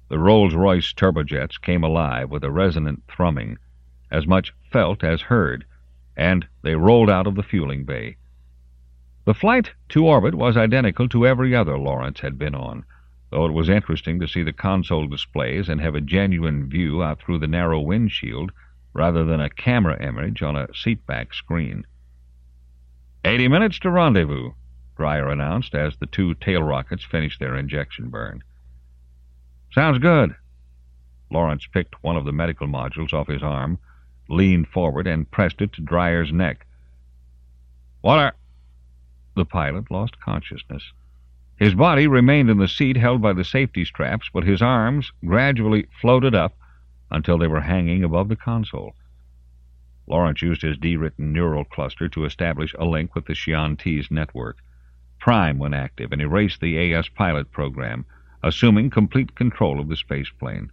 The Rolls-Royce turbojets came alive with a resonant thrumming, as much felt as heard, and they rolled out of the fueling bay. The flight to orbit was identical to every other Lawrence had been on, though it was interesting to see the console displays and have a genuine view out through the narrow windshield rather than a camera image on a seatback screen. 80 minutes to rendezvous, Dreyer announced as the two tail rockets finished their injection burn. Sounds good. Lawrence picked one of the medical modules off his arm, leaned forward, and pressed it to Dreyer's neck. Water! The pilot lost consciousness. His body remained in the seat held by the safety straps, but his arms gradually floated up until they were hanging above the console. Lawrence used his D-written neural cluster to establish a link with the Chiantis network. Prime went active and erased the AS pilot program, assuming complete control of the spaceplane.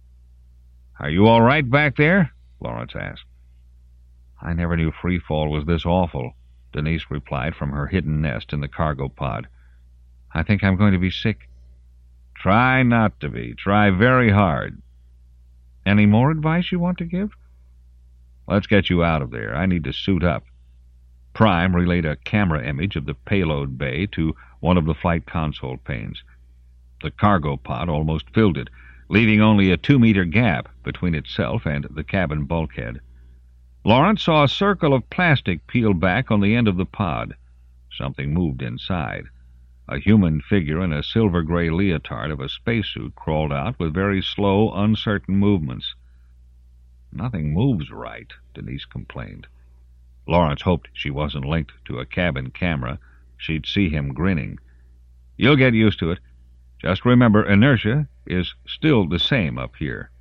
Are you all right back there? Lawrence asked. I never knew free fall was this awful, Denise replied from her hidden nest in the cargo pod. I think I'm going to be sick. Try not to be. Try very hard. Any more advice you want to give? Let's get you out of there. I need to suit up. Prime relayed a camera image of the payload bay to one of the flight console panes. The cargo pod almost filled it, leaving only a 2-meter gap between itself and the cabin bulkhead. Lawrence saw a circle of plastic peel back on the end of the pod. Something moved inside. A human figure in a silver-gray leotard of a spacesuit crawled out with very slow, uncertain movements. Nothing moves right, Denise complained. Lawrence hoped she wasn't linked to a cabin camera. She'd see him grinning. You'll get used to it. Just remember, inertia is still the same up here.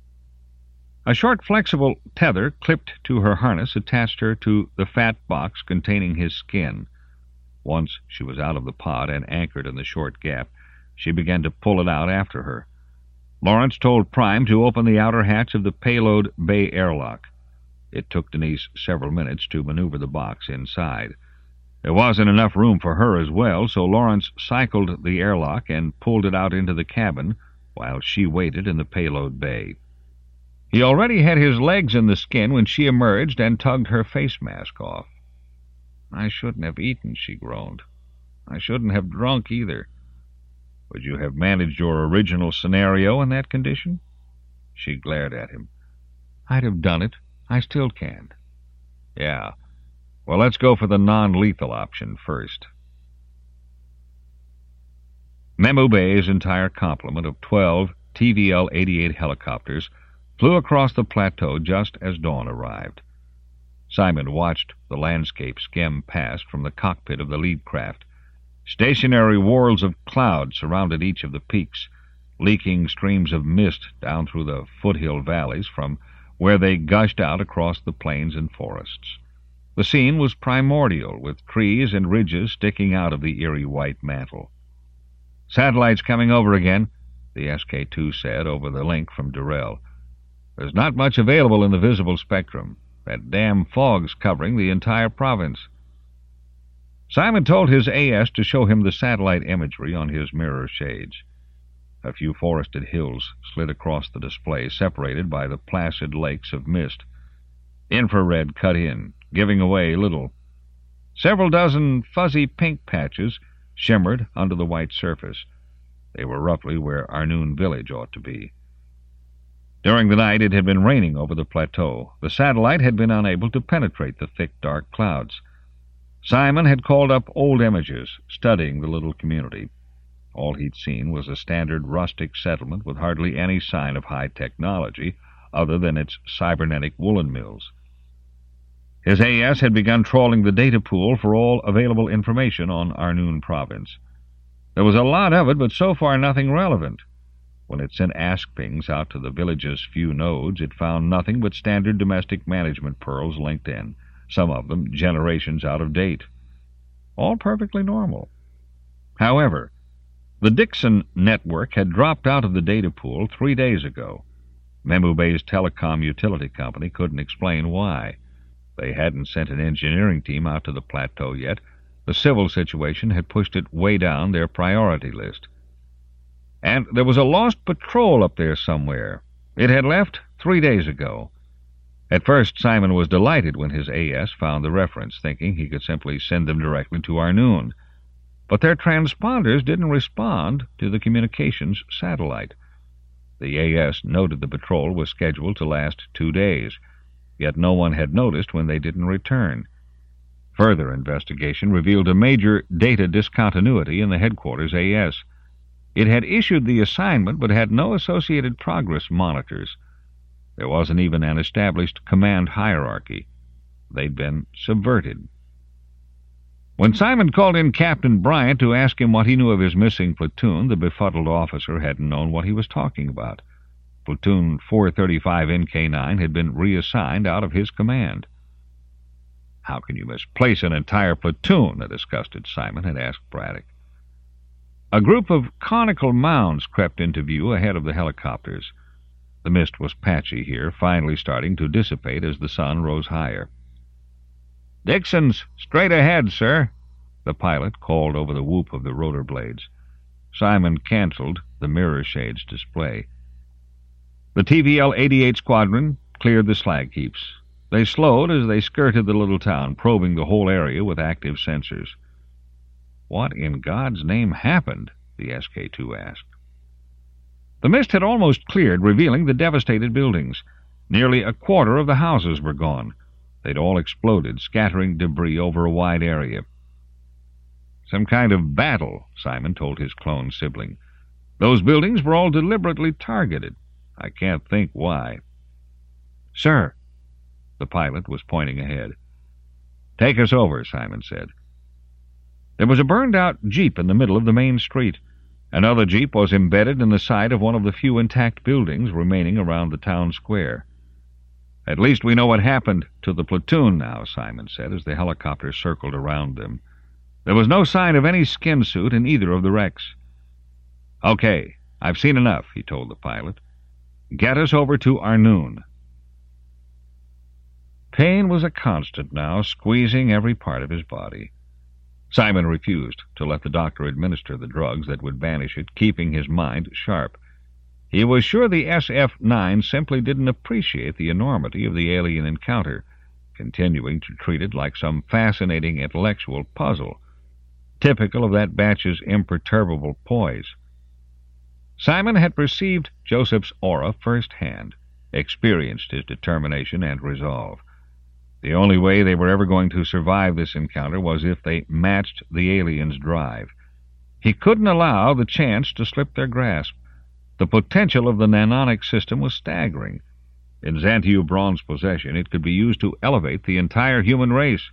A short, flexible tether clipped to her harness attached her to the fat box containing his skin. Once she was out of the pod and anchored in the short gap, she began to pull it out after her. Lawrence told Prime to open the outer hatch of the payload bay airlock. It took Denise several minutes to maneuver the box inside. There wasn't enough room for her as well, so Lawrence cycled the airlock and pulled it out into the cabin while she waited in the payload bay. He already had his legs in the skin when she emerged and tugged her face mask off. I shouldn't have eaten, she groaned. I shouldn't have drunk either. Would you have managed your original scenario in that condition? She glared at him. I'd have done it. I still can. Yeah. Well, let's go for the non-lethal option first. Memu Bay's entire complement of 12 TVL-88 helicopters flew across the plateau just as dawn arrived. Simon watched the landscape skim past from the cockpit of the lead craft. Stationary whorls of cloud surrounded each of the peaks, leaking streams of mist down through the foothill valleys from where they gushed out across the plains and forests. The scene was primordial, with trees and ridges sticking out of the eerie white mantle. Satellites coming over again, the SK-2 said over the link from Durrell. There's not much available in the visible spectrum. That damn fog's covering the entire province. Simon told his AS to show him the satellite imagery on his mirror shades. A few forested hills slid across the display, separated by the placid lakes of mist. Infrared cut in, giving away little. Several dozen fuzzy pink patches shimmered under the white surface. They were roughly where Arnoon village ought to be. During the night it had been raining over the plateau. The satellite had been unable to penetrate the thick, dark clouds. Simon had called up old images, studying the little community. All he'd seen was a standard rustic settlement with hardly any sign of high technology other than its cybernetic woolen mills. His AS had begun trawling the data pool for all available information on Arnoon province. There was a lot of it, but so far nothing relevant. When it sent ask pings out to the village's few nodes, it found nothing but standard domestic management pearls linked in, some of them generations out of date. All perfectly normal. However, the Dixon network had dropped out of the data pool 3 days ago. Memu Bay's telecom utility company couldn't explain why. They hadn't sent an engineering team out to the plateau yet. The civil situation had pushed it way down their priority list. and there was a lost patrol up there somewhere. It had left 3 days ago. At first, Simon was delighted when his AS found the reference, thinking he could simply send them directly to Arnoon. But their transponders didn't respond to the communications satellite. The AS noted the patrol was scheduled to last 2 days, yet no one had noticed when they didn't return. Further investigation revealed a major data discontinuity in the headquarters AS. It had issued the assignment but had no associated progress monitors. There wasn't even an established command hierarchy. They'd been subverted. When Simon called in Captain Bryant to ask him what he knew of his missing platoon, the befuddled officer hadn't known what he was talking about. Platoon 435 NK9 had been reassigned out of his command. "How can you misplace an entire platoon?" a disgusted Simon had asked Braddock. A group of conical mounds crept into view ahead of the helicopters. The mist was patchy here, finally starting to dissipate as the sun rose higher. "Dixon's straight ahead, sir," the pilot called over the whoop of the rotor blades. Simon canceled the mirror shade's display. The TVL-88 squadron cleared the slag heaps. They slowed as they skirted the little town, probing the whole area with active sensors. "What in God's name happened?" the SK-2 asked. The mist had almost cleared, revealing the devastated buildings. Nearly a quarter of the houses were gone. They'd all exploded, scattering debris over a wide area. "Some kind of battle," Simon told his clone sibling. "Those buildings were all deliberately targeted. I can't think why." "Sir," the pilot was pointing ahead. "Take us over," Simon said. There was a burned-out jeep in the middle of the main street. Another jeep was embedded in the side of one of the few intact buildings remaining around the town square. "At least we know what happened to the platoon now," Simon said as the helicopter circled around them. There was no sign of any skin suit in either of the wrecks. "Okay, I've seen enough," he told the pilot. "Get us over to Arnoon." Pain was a constant now, squeezing every part of his body. Simon refused to let the doctor administer the drugs that would banish it, keeping his mind sharp. He was sure the SF-9 simply didn't appreciate the enormity of the alien encounter, continuing to treat it like some fascinating intellectual puzzle, typical of that batch's imperturbable poise. Simon had perceived Joseph's aura firsthand, experienced his determination and resolve. The only way they were ever going to survive this encounter was if they matched the alien's drive. He couldn't allow the chance to slip their grasp. The potential of the nanonic system was staggering. In Xantiu Braun's possession, it could be used to elevate the entire human race.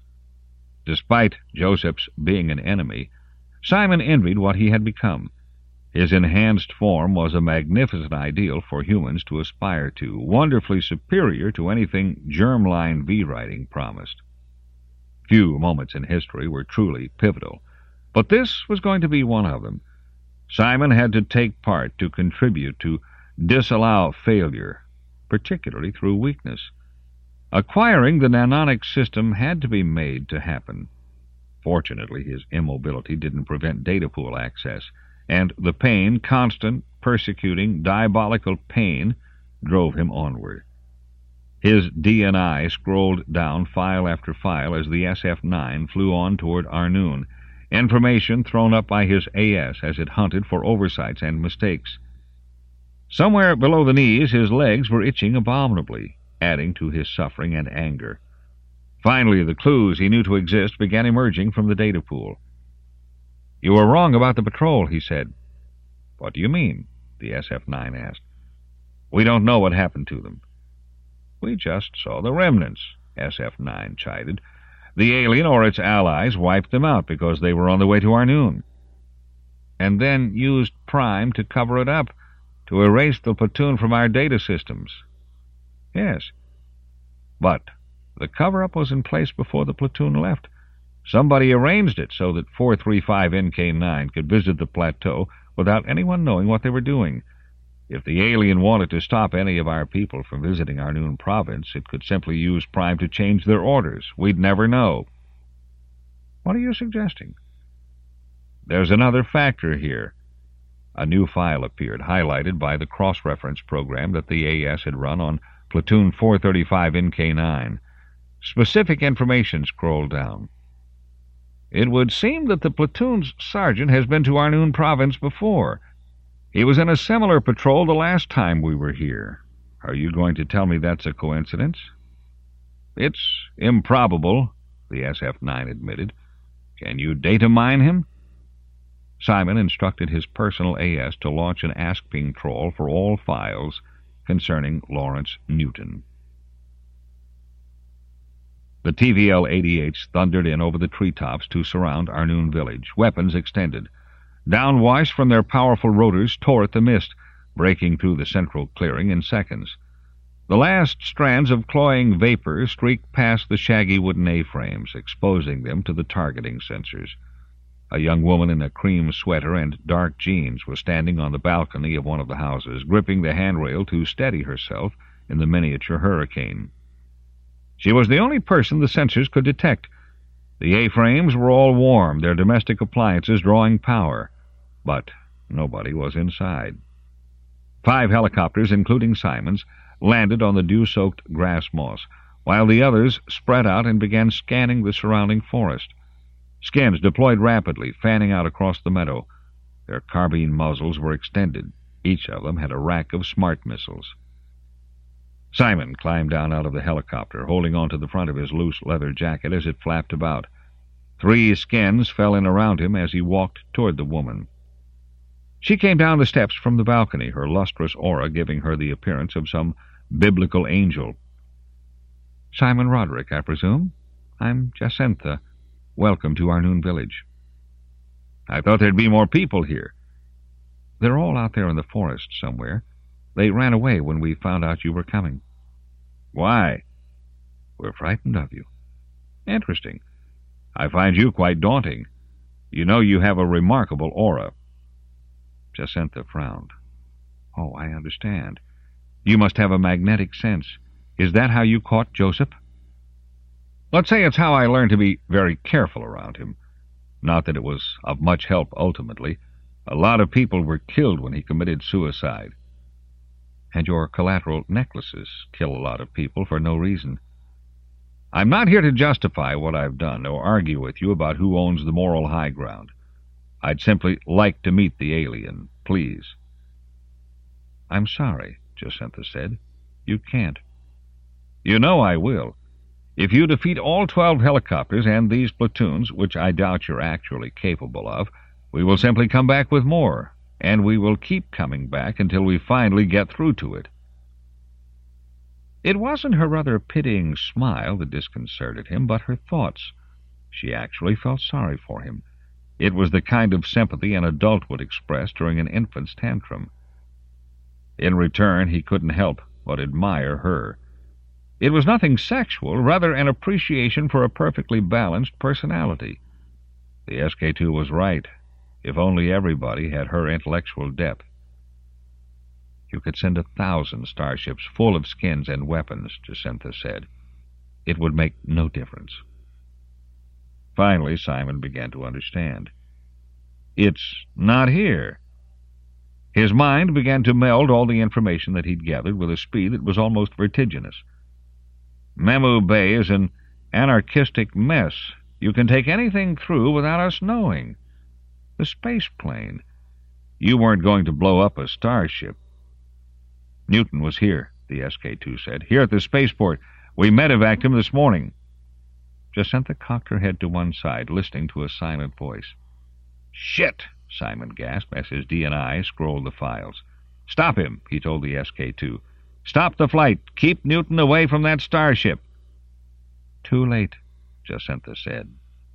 Despite Joseph's being an enemy, Simon envied what he had become. His enhanced form was a magnificent ideal for humans to aspire to, wonderfully superior to anything germline V-writing promised. Few moments in history were truly pivotal, but this was going to be one of them. Simon had to take part, to contribute, to disallow failure, particularly through weakness. Acquiring the nanonic system had to be made to happen. Fortunately, his immobility didn't prevent data pool access, and the pain, constant, persecuting, diabolical pain, drove him onward. His DNI scrolled down file after file as the SF-9 flew on toward Arnoon, information thrown up by his AS as it hunted for oversights and mistakes. Somewhere below the knees, his legs were itching abominably, adding to his suffering and anger. Finally, the clues he knew to exist began emerging from the data pool. "You were wrong about the patrol," he said. "What do you mean?" the SF-9 asked. "We don't know what happened to them." "We just saw the remnants," SF-9 chided. "The alien or its allies wiped them out because they were on the way to Arnoon." "And then used Prime to cover it up, to erase the platoon from our data systems." "Yes. But the cover-up was in place before the platoon left. Somebody arranged it so that 435 NK9 could visit the plateau without anyone knowing what they were doing. If the alien wanted to stop any of our people from visiting Arnoon province, it could simply use Prime to change their orders. We'd never know." "What are you suggesting?" "There's another factor here. A new file appeared, highlighted by the cross-reference program that the AS had run on Platoon 435 NK9. Specific information scrolled down. It would seem that the platoon's sergeant has been to Arnoon Province before. He was in a similar patrol the last time we were here. Are you going to tell me that's a coincidence? It's improbable, the SF-9 admitted. Can you data mine him? Simon instructed his personal AS to launch an ask-ping troll for all files concerning Lawrence Newton. The TVL-88s thundered in over the treetops to surround Arnoon village, weapons extended. Downwash from their powerful rotors tore at the mist, breaking through the central clearing in seconds. The last strands of cloying vapor streaked past the shaggy wooden A-frames, exposing them to the targeting sensors. A young woman in a cream sweater and dark jeans was standing on the balcony of one of the houses, gripping the handrail to steady herself in the miniature hurricane. She was the only person the sensors could detect. The A-frames were all warm, their domestic appliances drawing power, but nobody was inside. 5 helicopters, including Simon's, landed on the dew-soaked grass moss, while the others spread out and began scanning the surrounding forest. Skins deployed rapidly, fanning out across the meadow. Their carbine muzzles were extended. Each of them had a rack of smart missiles. Simon climbed down out of the helicopter, holding on to the front of his loose leather jacket as it flapped about. 3 skins fell in around him as he walked toward the woman. She came down the steps from the balcony, her lustrous aura giving her the appearance of some biblical angel. "Simon Roderick, I presume? I'm Jacintha. Welcome to Arnoon village." "I thought there'd be more people here." "They're all out there in the forest somewhere. They ran away when we found out you were coming." "Why?" "We're frightened of you." "Interesting. I find you quite daunting. You know you have a remarkable aura." Jacintha frowned. "Oh, I understand. You must have a magnetic sense. Is that how you caught Joseph?" "Let's say it's how I learned to be very careful around him. Not that it was of much help ultimately. A lot of people were killed when he committed suicide." "And your collateral necklaces kill a lot of people for no reason." "I'm not here to justify what I've done or argue with you about who owns the moral high ground. I'd simply like to meet the alien, please." "I'm sorry," Jacintha said. "You can't." "You know I will. If you defeat all 12 helicopters and these platoons, which I doubt you're actually capable of, we will simply come back with more, and we will keep coming back until we finally get through to it." It wasn't her rather pitying smile that disconcerted him, but her thoughts. She actually felt sorry for him. It was the kind of sympathy an adult would express during an infant's tantrum. In return, he couldn't help but admire her. It was nothing sexual, rather an appreciation for a perfectly balanced personality. The SK-2 was right. If only everybody had her intellectual depth. "You could send 1,000 starships full of skins and weapons," Jacintha said. "It would make no difference." Finally, Simon began to understand. "It's not here." His mind began to meld all the information that he'd gathered with a speed that was almost vertiginous. "Memu Bay is an anarchistic mess. You can take anything through without us knowing. The space plane. You weren't going to blow up a starship." "Newton was here," the SK-2 said. "Here at the spaceport. We medevaced him this morning." Jacintha cocked her head to one side, listening to a silent voice. "Shit!" Simon gasped as his DNI scrolled the files. "Stop him," he told the SK-2. "Stop the flight. Keep Newton away from that starship." "Too late," Jacintha said.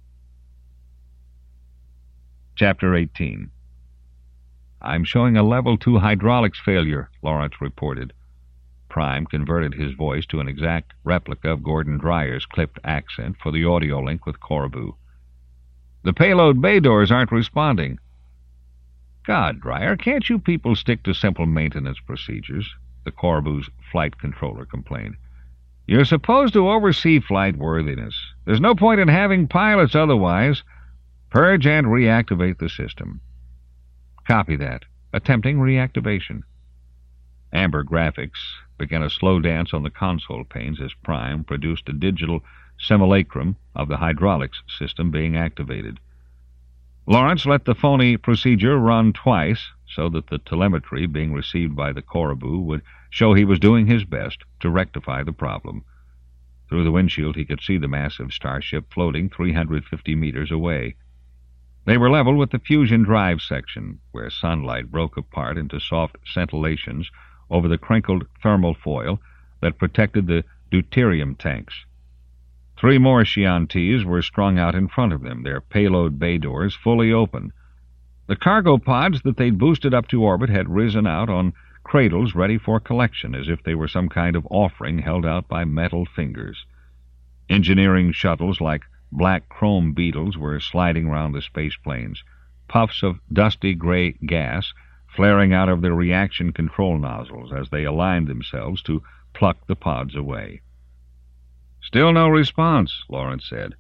Chapter 18. "I'm showing a level 2 hydraulics failure," Lawrence reported. Prime converted his voice to an exact replica of Gordon Dryer's clipped accent for the audio link with Corbu. "The payload bay doors aren't responding." "God, Dryer, can't you people stick to simple maintenance procedures?" the Corbu's flight controller complained. "You're supposed to oversee flight worthiness. There's no point in having pilots otherwise. Purge and reactivate the system." "Copy that," attempting reactivation. Amber graphics began a slow dance on the console panes as Prime produced a digital simulacrum of the hydraulics system being activated. Lawrence let the phony procedure run twice so that the telemetry being received by the Coraboo would show he was doing his best to rectify the problem. Through the windshield he could see the massive starship floating 350 meters away. They were level with the fusion drive section, where sunlight broke apart into soft scintillations over the crinkled thermal foil that protected the deuterium tanks. 3 more Chiantis were strung out in front of them, their payload bay doors fully open. The cargo pods that they'd boosted up to orbit had risen out on cradles ready for collection, as if they were some kind of offering held out by metal fingers. Engineering shuttles like black chrome beetles were sliding round the space planes, puffs of dusty gray gas flaring out of their reaction control nozzles as they aligned themselves to pluck the pods away. "Still no response," Lawrence said.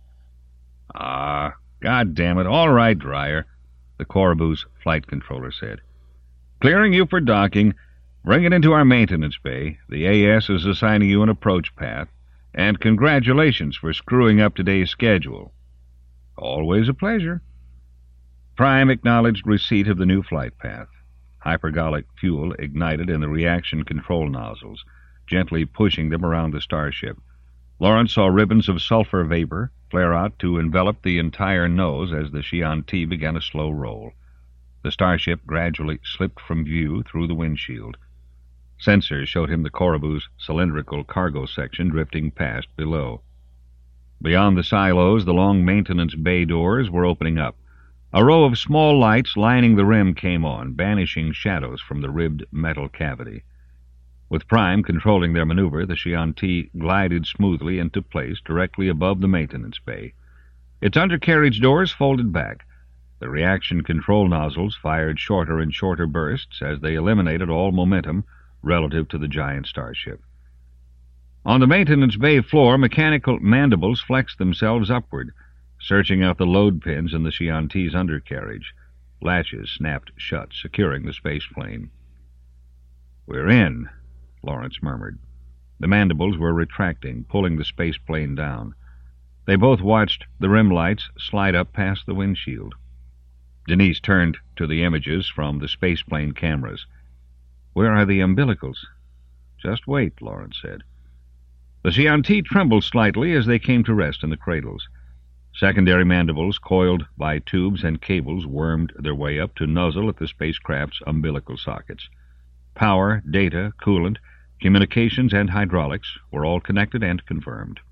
God damn it. All right, Dreyer," the Coraboo's flight controller said. "Clearing you for docking. Bring it into our maintenance bay. The AS is assigning you an approach path. And congratulations for screwing up today's schedule." "Always a pleasure." Prime acknowledged receipt of the new flight path. Hypergolic fuel ignited in the reaction control nozzles, gently pushing them around the starship. Lawrence saw ribbons of sulfur vapor flare out to envelop the entire nose as the Chianti began a slow roll. The starship gradually slipped from view through the windshield. Sensors showed him the Coraboo's cylindrical cargo section drifting past below. Beyond the silos, the long maintenance bay doors were opening up. A row of small lights lining the rim came on, banishing shadows from the ribbed metal cavity. With Prime controlling their maneuver, the Chianti glided smoothly into place directly above the maintenance bay. Its undercarriage doors folded back. The reaction control nozzles fired shorter and shorter bursts as they eliminated all momentum relative to the giant starship. On the maintenance bay floor, mechanical mandibles flexed themselves upward, searching out the load pins in the Chianti's undercarriage. Latches snapped shut, securing the space plane. "We're in," Lawrence murmured. The mandibles were retracting, pulling the space plane down. They both watched the rim lights slide up past the windshield. Denise turned to the images from the space plane cameras. "Where are the umbilicals?" "Just wait," Lawrence said. The Chianti trembled slightly as they came to rest in the cradles. Secondary mandibles, coiled by tubes and cables, wormed their way up to nuzzle at the spacecraft's umbilical sockets. Power, data, coolant, communications, and hydraulics were all connected and confirmed.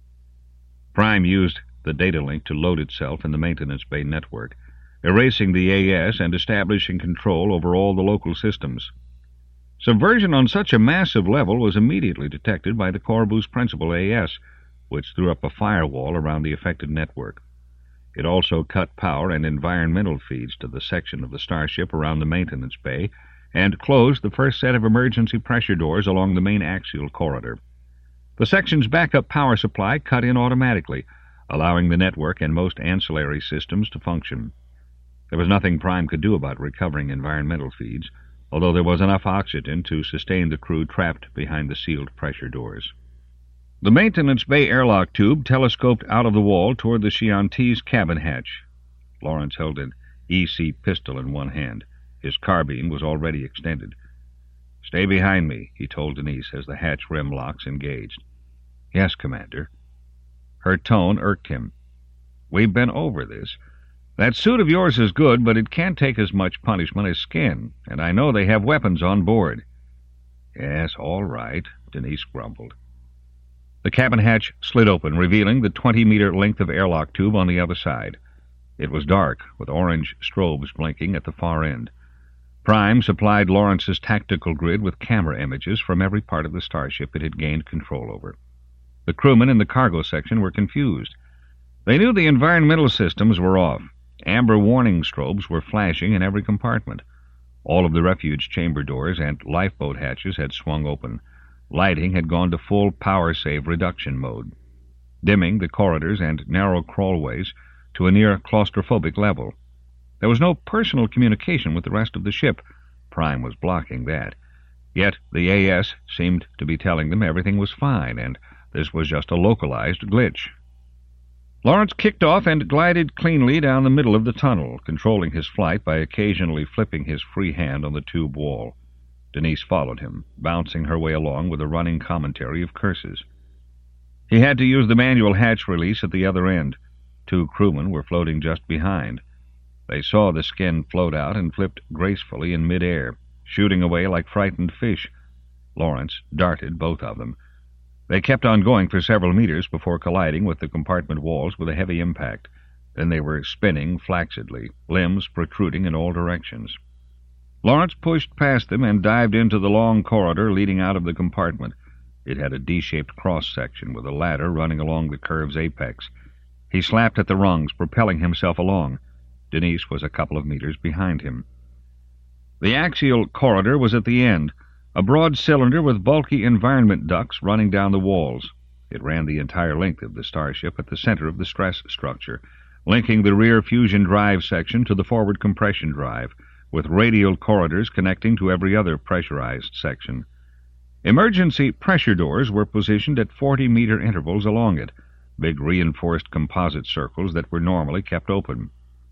Prime used the data link to load itself in the maintenance bay network, erasing the AS and establishing control over all the local systems. Subversion on such a massive level was immediately detected by the Coraboo's principal AS, which threw up a firewall around the affected network. It also cut power and environmental feeds to the section of the starship around the maintenance bay and closed the first set of emergency pressure doors along the main axial corridor. The section's backup power supply cut in automatically, allowing the network and most ancillary systems to function. There was nothing Prime could do about recovering environmental feeds, although there was enough oxygen to sustain the crew trapped behind the sealed pressure doors. The maintenance bay airlock tube telescoped out of the wall toward the Chianti's cabin hatch. Lawrence held an EC pistol in one hand. His carbine was already extended. "Stay behind me," he told Denise as the hatch rim locks engaged. "Yes, Commander." Her tone irked him. "We've been over this. That suit of yours is good, but it can't take as much punishment as skin, and I know they have weapons on board." "Yes, all right," Denise grumbled. The cabin hatch slid open, revealing the 20-meter length of airlock tube on the other side. It was dark, with orange strobes blinking at the far end. Prime supplied Lawrence's tactical grid with camera images from every part of the starship it had gained control over. The crewmen in the cargo section were confused. They knew the environmental systems were off. Amber warning strobes were flashing in every compartment. All of the refuge chamber doors and lifeboat hatches had swung open. Lighting had gone to full power-save reduction mode, dimming the corridors and narrow crawlways to a near claustrophobic level. There was no personal communication with the rest of the ship, Prime was blocking that. Yet the AS seemed to be telling them everything was fine, and this was just a localized glitch. Lawrence kicked off and glided cleanly down the middle of the tunnel, controlling his flight by occasionally flipping his free hand on the tube wall. Denise followed him, bouncing her way along with a running commentary of curses. He had to use the manual hatch release at the other end. 2 crewmen were floating just behind. They saw the skin float out and flipped gracefully in mid-air, shooting away like frightened fish. Lawrence darted both of them. They kept on going for several meters before colliding with the compartment walls with a heavy impact. Then they were spinning flaccidly, limbs protruding in all directions. Lawrence pushed past them and dived into the long corridor leading out of the compartment. It had a D-shaped cross-section with a ladder running along the curve's apex. He slapped at the rungs, propelling himself along. Denise was a couple of meters behind him. The axial corridor was at the end, a broad cylinder with bulky environment ducts running down the walls. It ran the entire length of the starship at the center of the stress structure, linking the rear fusion drive section to the forward compression drive, with radial corridors connecting to every other pressurized section. Emergency pressure doors were positioned at 40-meter intervals along it, big reinforced composite circles that were normally kept open.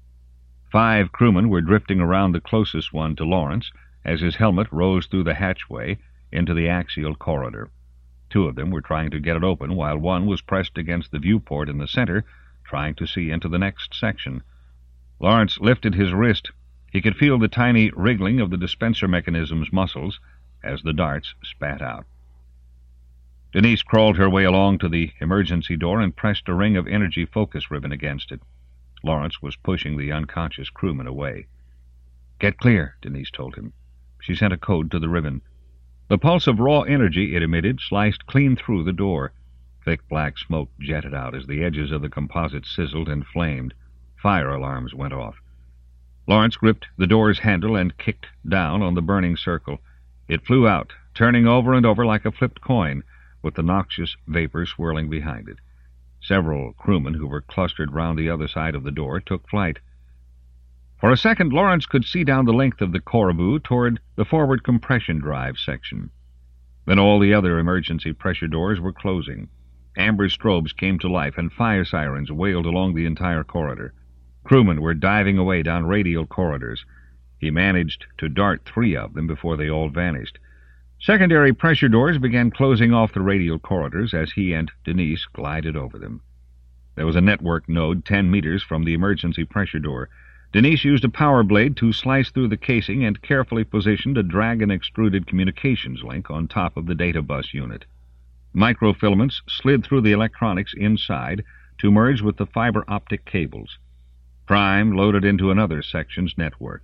5 crewmen were drifting around the closest one to Lawrence as his helmet rose through the hatchway into the axial corridor. 2 of them were trying to get it open, while one was pressed against the viewport in the center, trying to see into the next section. Lawrence lifted his wrist. He could feel the tiny wriggling of the dispenser mechanism's muscles as the darts spat out. Denise crawled her way along to the emergency door and pressed a ring of energy focus ribbon against it. Lawrence was pushing the unconscious crewman away. "Get clear," Denise told him. She sent a code to the ribbon. The pulse of raw energy it emitted sliced clean through the door. Thick black smoke jetted out as the edges of the composite sizzled and flamed. Fire alarms went off. Lawrence gripped the door's handle and kicked down on the burning circle. It flew out, turning over and over like a flipped coin, with the noxious vapor swirling behind it. Several crewmen who were clustered round the other side of the door took flight. For a second, Lawrence could see down the length of the Coraboo toward the forward compression drive section. Then all the other emergency pressure doors were closing. Amber strobes came to life, and fire sirens wailed along the entire corridor. Crewmen were diving away down radial corridors. He managed to dart 3 of them before they all vanished. Secondary pressure doors began closing off the radial corridors as he and Denise glided over them. There was a network node 10 meters from the emergency pressure door. Denise used a power blade to slice through the casing and carefully positioned a dragon-extruded communications link on top of the data bus unit. Microfilaments slid through the electronics inside to merge with the fiber optic cables. Prime loaded into another section's network.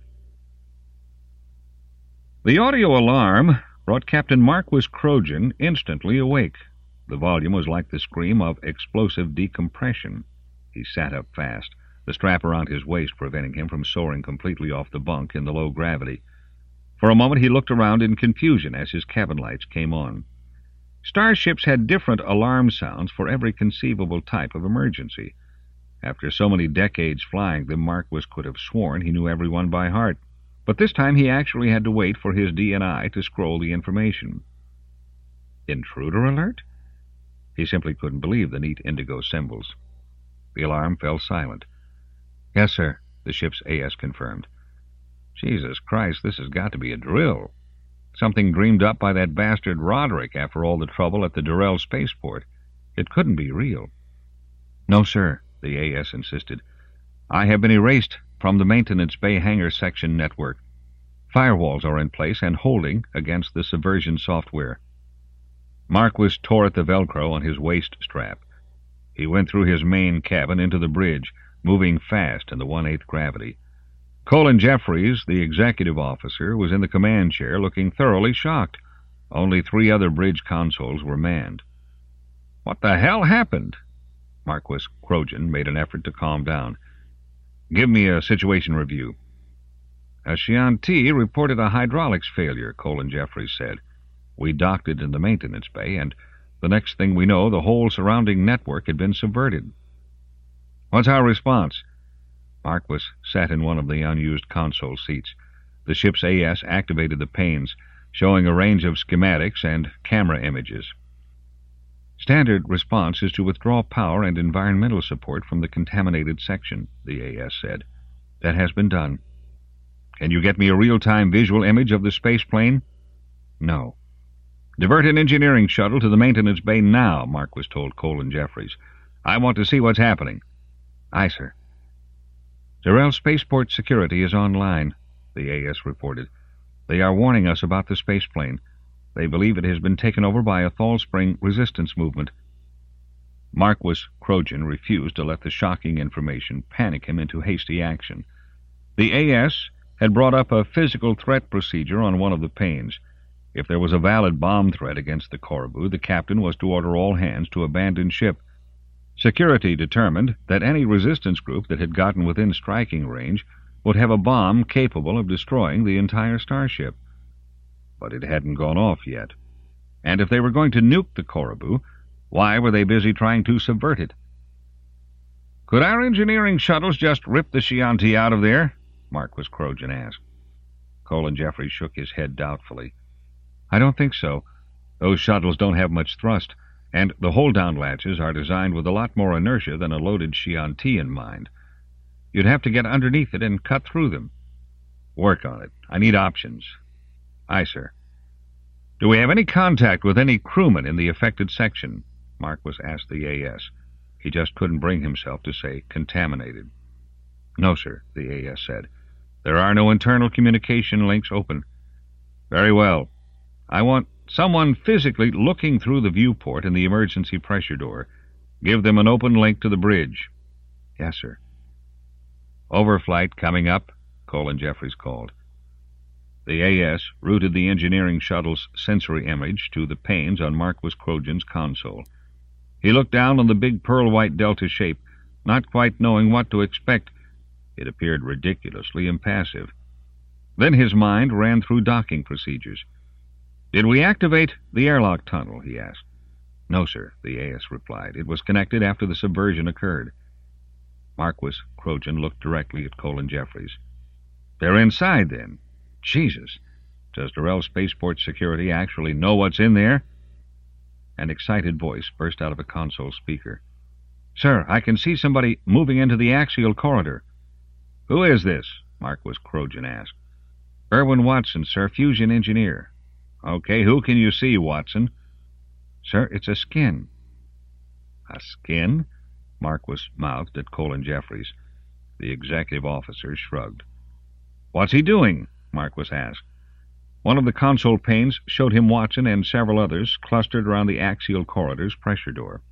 The audio alarm brought Captain Marquis Crojan instantly awake. The volume was like the scream of explosive decompression. He sat up fast, the strap around his waist preventing him from soaring completely off the bunk in the low gravity. For a moment he looked around in confusion as his cabin lights came on. Starships had different alarm sounds for every conceivable type of emergency. After so many decades flying them, Marquis could have sworn he knew every one by heart. But this time he actually had to wait for his DNI to scroll the information. Intruder alert? He simply couldn't believe the neat indigo symbols. The alarm fell silent. "Yes, sir," the ship's AS confirmed. "Jesus Christ, this has got to be a drill. Something dreamed up by that bastard Roderick after all the trouble at the Durrell spaceport. It couldn't be real." "No, sir," the AS insisted. "I have been erased from the maintenance bay hangar section network. Firewalls are in place and holding against the subversion software." Marquis tore at the Velcro on his waist strap. He went through his main cabin into the bridge, moving fast in the 1/8 gravity. Colin Jeffries, the executive officer, was in the command chair looking thoroughly shocked. Only 3 other bridge consoles were manned. "What the hell happened?" Marquis Crojan made an effort to calm down. "Give me a situation review." "A Chianti reported a hydraulics failure," Colin Jeffries said. "We docked it in the maintenance bay, and the next thing we know, the whole surrounding network had been subverted." "What's our response?" Marquis sat in one of the unused console seats. The ship's AS activated the panes, showing a range of schematics and camera images. Standard response is to withdraw power and environmental support from the contaminated section, the AS said. That has been done. Can you get me a real-time visual image of the space plane? No. Divert an engineering shuttle to the maintenance bay now, Marquis told Colin Jeffries. I want to see what's happening. Aye, sir. Zarel Spaceport Security is online, the AS reported. They are warning us about the space plane. They believe it has been taken over by a Thal Spring resistance movement. Marquis Krogan refused to let the shocking information panic him into hasty action. The AS had brought up a physical threat procedure on one of the panes. If there was a valid bomb threat against the Coraboo, the captain was to order all hands to abandon ship. Security determined that any resistance group that had gotten within striking range would have a bomb capable of destroying the entire starship. But it hadn't gone off yet. And if they were going to nuke the Coraboo, why were they busy trying to subvert it? Could our engineering shuttles just rip the Chianti out of there? Marquis Krogan asked. Colin Jeffries shook his head doubtfully. I don't think so. Those shuttles don't have much thrust, and the hold-down latches are designed with a lot more inertia than a loaded Chianti in mind. You'd have to get underneath it and cut through them. Work on it. I need options. Aye, sir. Do we have any contact with any crewmen in the affected section? Marquis asked the AS. He just couldn't bring himself to say contaminated. No, sir, the AS said. There are no internal communication links open. Very well. I want someone physically looking through the viewport in the emergency pressure door. Give them an open link to the bridge. Yes, sir. Overflight coming up, Colin Jeffries called. The AS routed the engineering shuttle's sensory image to the panes on Marquis Krogan's console. He looked down on the big pearl-white delta shape, not quite knowing what to expect. It appeared ridiculously impassive. Then his mind ran through docking procedures. Did we activate the airlock tunnel? He asked. No, sir, the AS replied. It was connected after the subversion occurred. Marquis Krogan looked directly at Colin Jeffries. They're inside, then. Jesus! Does Zarel Spaceport Security actually know what's in there? An excited voice burst out of a console speaker. Sir, I can see somebody moving into the axial corridor. Who is this? Marquis Krogan asked. Irwin Watson, sir, fusion engineer. Okay, who can you see, Watson? Sir, it's a skin. A skin? Marquis mouthed at Colin Jeffries. The executive officer shrugged. What's he doing? Marquis asked. One of the console panes showed him Watson and several others clustered around the axial corridor's pressure door.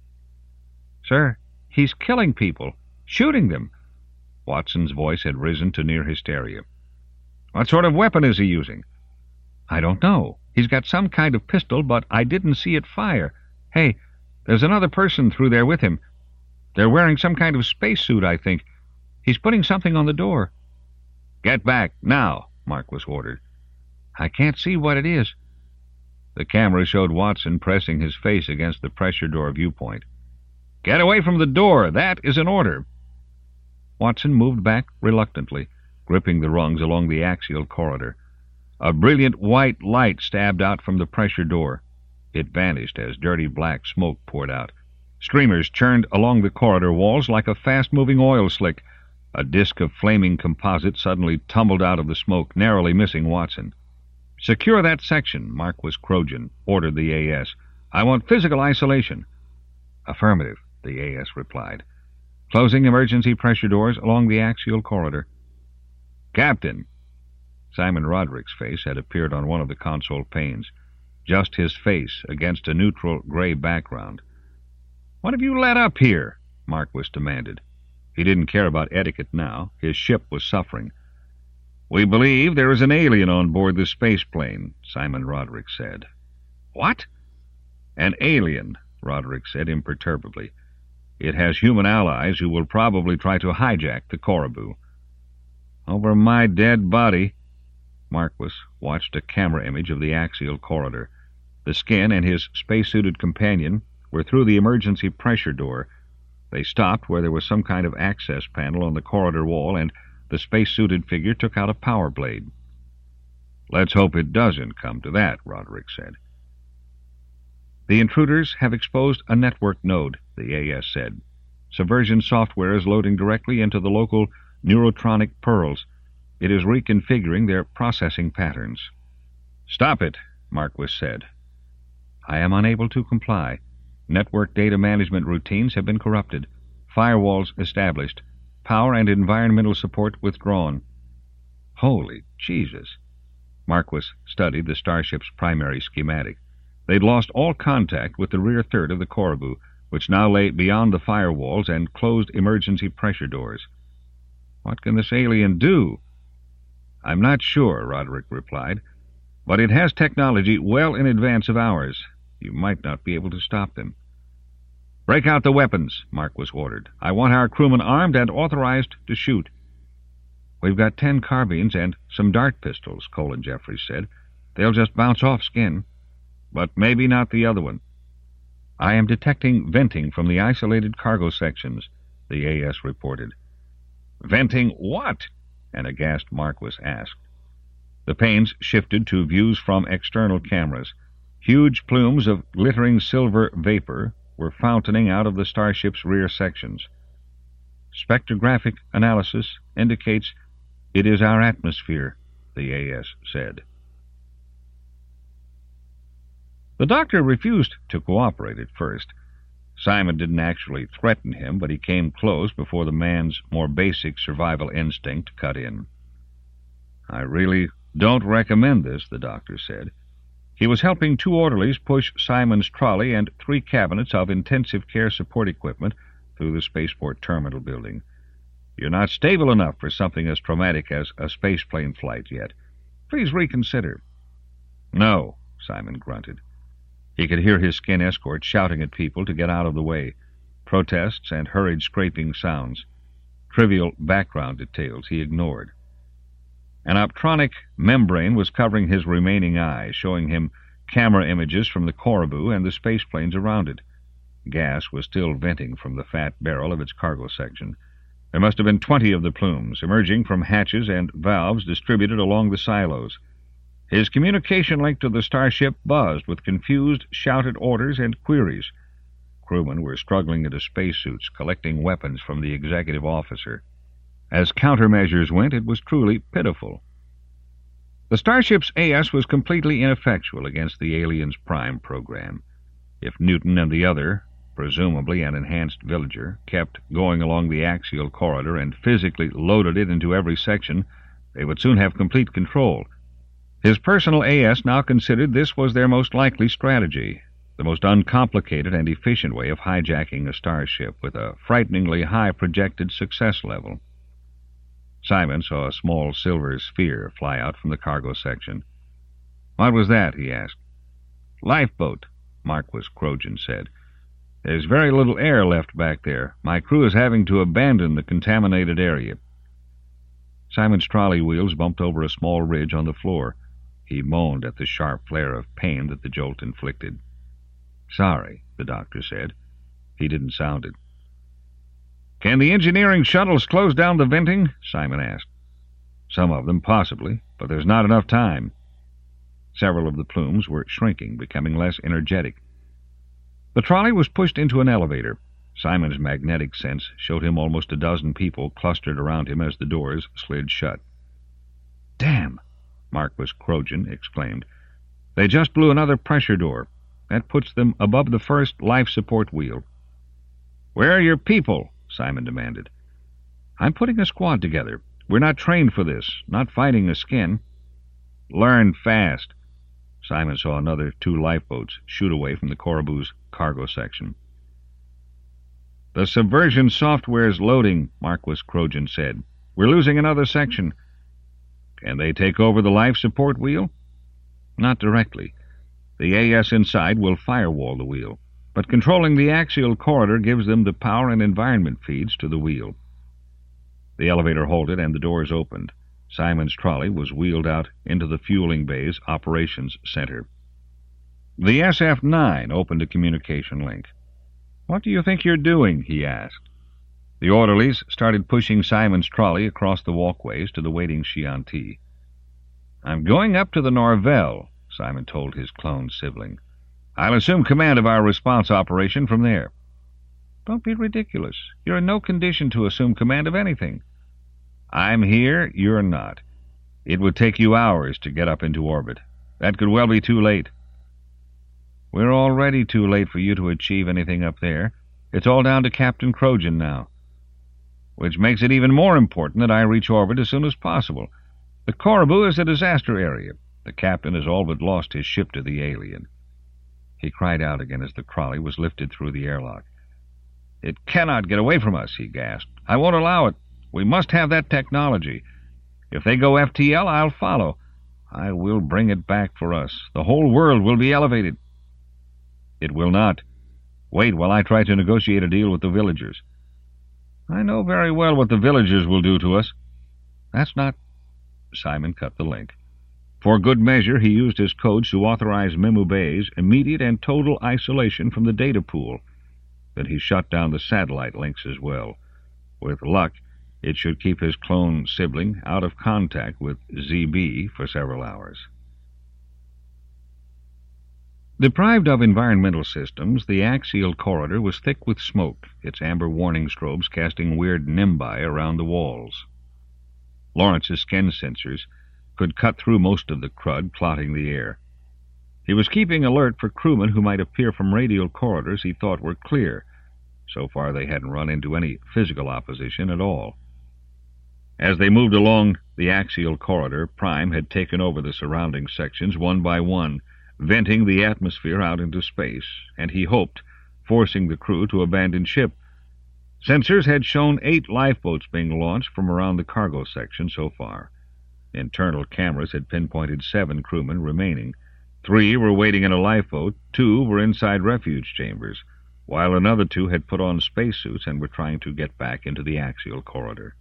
Sir, he's killing people, shooting them. Watson's voice had risen to near hysteria. What sort of weapon is he using? I don't know. He's got some kind of pistol, but I didn't see it fire. Hey, there's another person through there with him. They're wearing some kind of spacesuit, I think. He's putting something on the door. Get back, now, Marquis ordered. I can't see what it is. The camera showed Watson pressing his face against the pressure door viewpoint. Get away from the door. That is an order. Watson moved back reluctantly, gripping the rungs along the axial corridor. A brilliant white light stabbed out from the pressure door. It vanished as dirty black smoke poured out. Streamers churned along the corridor walls like a fast-moving oil slick. A disk of flaming composite suddenly tumbled out of the smoke, narrowly missing Watson. Secure that section, Marquis Krogan ordered the AS. I want physical isolation. Affirmative, the AS replied. Closing emergency pressure doors along the axial corridor. Captain! Simon Roderick's face had appeared on one of the console panes. Just his face against a neutral gray background. What have you let up here? Marquis demanded. He didn't care about etiquette now. His ship was suffering. We believe there is an alien on board the space plane, Simon Roderick said. What? An alien, Roderick said imperturbably. It has human allies who will probably try to hijack the Coraboo. Over my dead body. Marquis watched a camera image of the axial corridor. The skin and his spacesuited companion were through the emergency pressure door. They stopped where there was some kind of access panel on the corridor wall, and the space-suited figure took out a power blade. Let's hope it doesn't come to that, Roderick said. The intruders have exposed a network node, the AS said. Subversion software is loading directly into the local neurotronic pearls. It is reconfiguring their processing patterns. Stop it, Marquis said. I am unable to comply. Network data management routines have been corrupted. Firewalls established. Power and environmental support withdrawn. Holy Jesus! Marquis studied the starship's primary schematic. They'd lost all contact with the rear third of the Corbu, which now lay beyond the firewalls and closed emergency pressure doors. What can this alien do? I'm not sure, Roderick replied, but it has technology well in advance of ours. You might not be able to stop them. Break out the weapons, Marquis ordered. I want our crewmen armed and authorized to shoot. We've got 10 carbines and some dart pistols, Colin Jeffries said. They'll just bounce off skin. But maybe not the other one. I am detecting venting from the isolated cargo sections, the AS reported. Venting what? An aghast Marquis asked. The panes shifted to views from external cameras. Huge plumes of glittering silver vapor were fountaining out of the starship's rear sections. Spectrographic analysis indicates it is our atmosphere, the AS said. The doctor refused to cooperate at first. Simon didn't actually threaten him, but he came close before the man's more basic survival instinct cut in. I really don't recommend this, the doctor said. He was helping 2 orderlies push Simon's trolley and 3 cabinets of intensive care support equipment through the spaceport terminal building. You're not stable enough for something as traumatic as a spaceplane flight yet. Please reconsider. No, Simon grunted. He could hear his skin escort shouting at people to get out of the way. Protests and hurried scraping sounds. Trivial background details he ignored. An optronic membrane was covering his remaining eye, showing him camera images from the Corbu and the spaceplanes around it. Gas was still venting from the fat barrel of its cargo section. There must have been 20 of the plumes, emerging from hatches and valves distributed along the silos. His communication link to the starship buzzed with confused, shouted orders and queries. Crewmen were struggling into spacesuits, collecting weapons from the executive officer. As countermeasures went, it was truly pitiful. The starship's AS was completely ineffectual against the aliens' prime program. If Newton and the other, presumably an enhanced villager, kept going along the axial corridor and physically loaded it into every section, they would soon have complete control. His personal AS now considered this was their most likely strategy, the most uncomplicated and efficient way of hijacking a starship with a frighteningly high projected success level. Simon saw a small silver sphere fly out from the cargo section. What was that? He asked. Lifeboat, Marquis Krogan said. There's very little air left back there. My crew is having to abandon the contaminated area. Simon's trolley wheels bumped over a small ridge on the floor. He moaned at the sharp flare of pain that the jolt inflicted. Sorry, the doctor said. He didn't sound it. Can the engineering shuttles close down the venting? Simon asked. Some of them, possibly, but there's not enough time. Several of the plumes were shrinking, becoming less energetic. The trolley was pushed into an elevator. Simon's magnetic sense showed him almost a dozen people clustered around him as the doors slid shut. Damn! Marquis Krogan exclaimed. They just blew another pressure door. That puts them above the first life support wheel. Where are your people? Simon demanded. I'm putting a squad together. We're not trained for this, not fighting a skin. Learn fast. Simon saw another 2 lifeboats shoot away from the Corbu's cargo section. The subversion software's loading, Marquis Krogan said. We're losing another section. Can they take over the life support wheel? Not directly. The AS inside will firewall the wheel, but controlling the axial corridor gives them the power and environment feeds to the wheel. The elevator halted and the doors opened. Simon's trolley was wheeled out into the fueling bay's operations center. The SF-9 opened a communication link. What do you think you're doing? He asked. The orderlies started pushing Simon's trolley across the walkways to the waiting Chianti. I'm going up to the Norvell, Simon told his clone sibling. I'll assume command of our response operation from there. Don't be ridiculous. You're in no condition to assume command of anything. I'm here, you're not. It would take you hours to get up into orbit. That could well be too late. We're already too late for you to achieve anything up there. It's all down to Captain Krogan now. Which makes it even more important that I reach orbit as soon as possible. The Coraboo is a disaster area. The captain has all but lost his ship to the alien. He cried out again as the trolley was lifted through the airlock. It cannot get away from us, he gasped. I won't allow it. We must have that technology. If they go FTL, I'll follow. I will bring it back for us. The whole world will be elevated. It will not. Wait while I try to negotiate a deal with the villagers. I know very well what the villagers will do to us. That's not... Simon cut the link. For good measure, he used his codes to authorize Mimu Bay's immediate and total isolation from the data pool. Then he shut down the satellite links as well. With luck, it should keep his clone sibling out of contact with ZB for several hours. Deprived of environmental systems, the axial corridor was thick with smoke, its amber warning strobes casting weird nimbi around the walls. Lawrence's skin sensors could cut through most of the crud clotting the air. He was keeping alert for crewmen who might appear from radial corridors he thought were clear. So far they hadn't run into any physical opposition at all. As they moved along the axial corridor, Prime had taken over the surrounding sections one by one, venting the atmosphere out into space, and he hoped, forcing the crew to abandon ship. Sensors had shown 8 lifeboats being launched from around the cargo section so far. Internal cameras had pinpointed 7 crewmen remaining. 3 were waiting in a lifeboat, 2 were inside refuge chambers, while another 2 had put on spacesuits and were trying to get back into the axial corridor.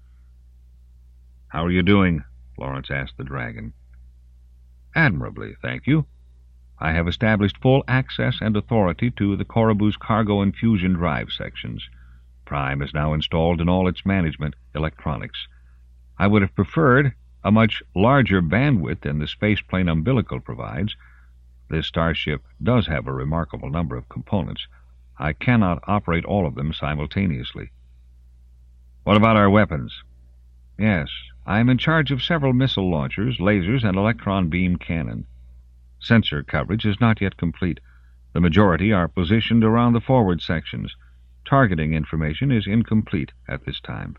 "How are you doing?" Lawrence asked the Dragon. "Admirably, thank you. I have established full access and authority to the Coraboo's cargo and fusion drive sections. Prime is now installed in all its management electronics. I would have preferred a much larger bandwidth than the spaceplane umbilical provides. This starship does have a remarkable number of components. I cannot operate all of them simultaneously." "What about our weapons?" "Yes, I am in charge of several missile launchers, lasers, and electron beam cannon. Sensor coverage is not yet complete. The majority are positioned around the forward sections. Targeting information is incomplete at this time."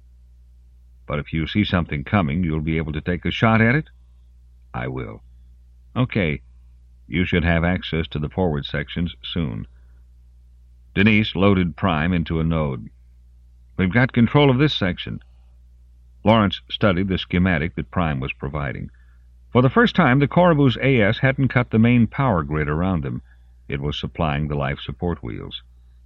"But if you see something coming, you'll be able to take a shot at it?" "I will." "Okay. You should have access to the forward sections soon." Denise loaded Prime into a node. "We've got control of this section." Lawrence studied the schematic that Prime was providing. For the first time, the Coraboo's AS hadn't cut the main power grid around them. It was supplying the life support wheels.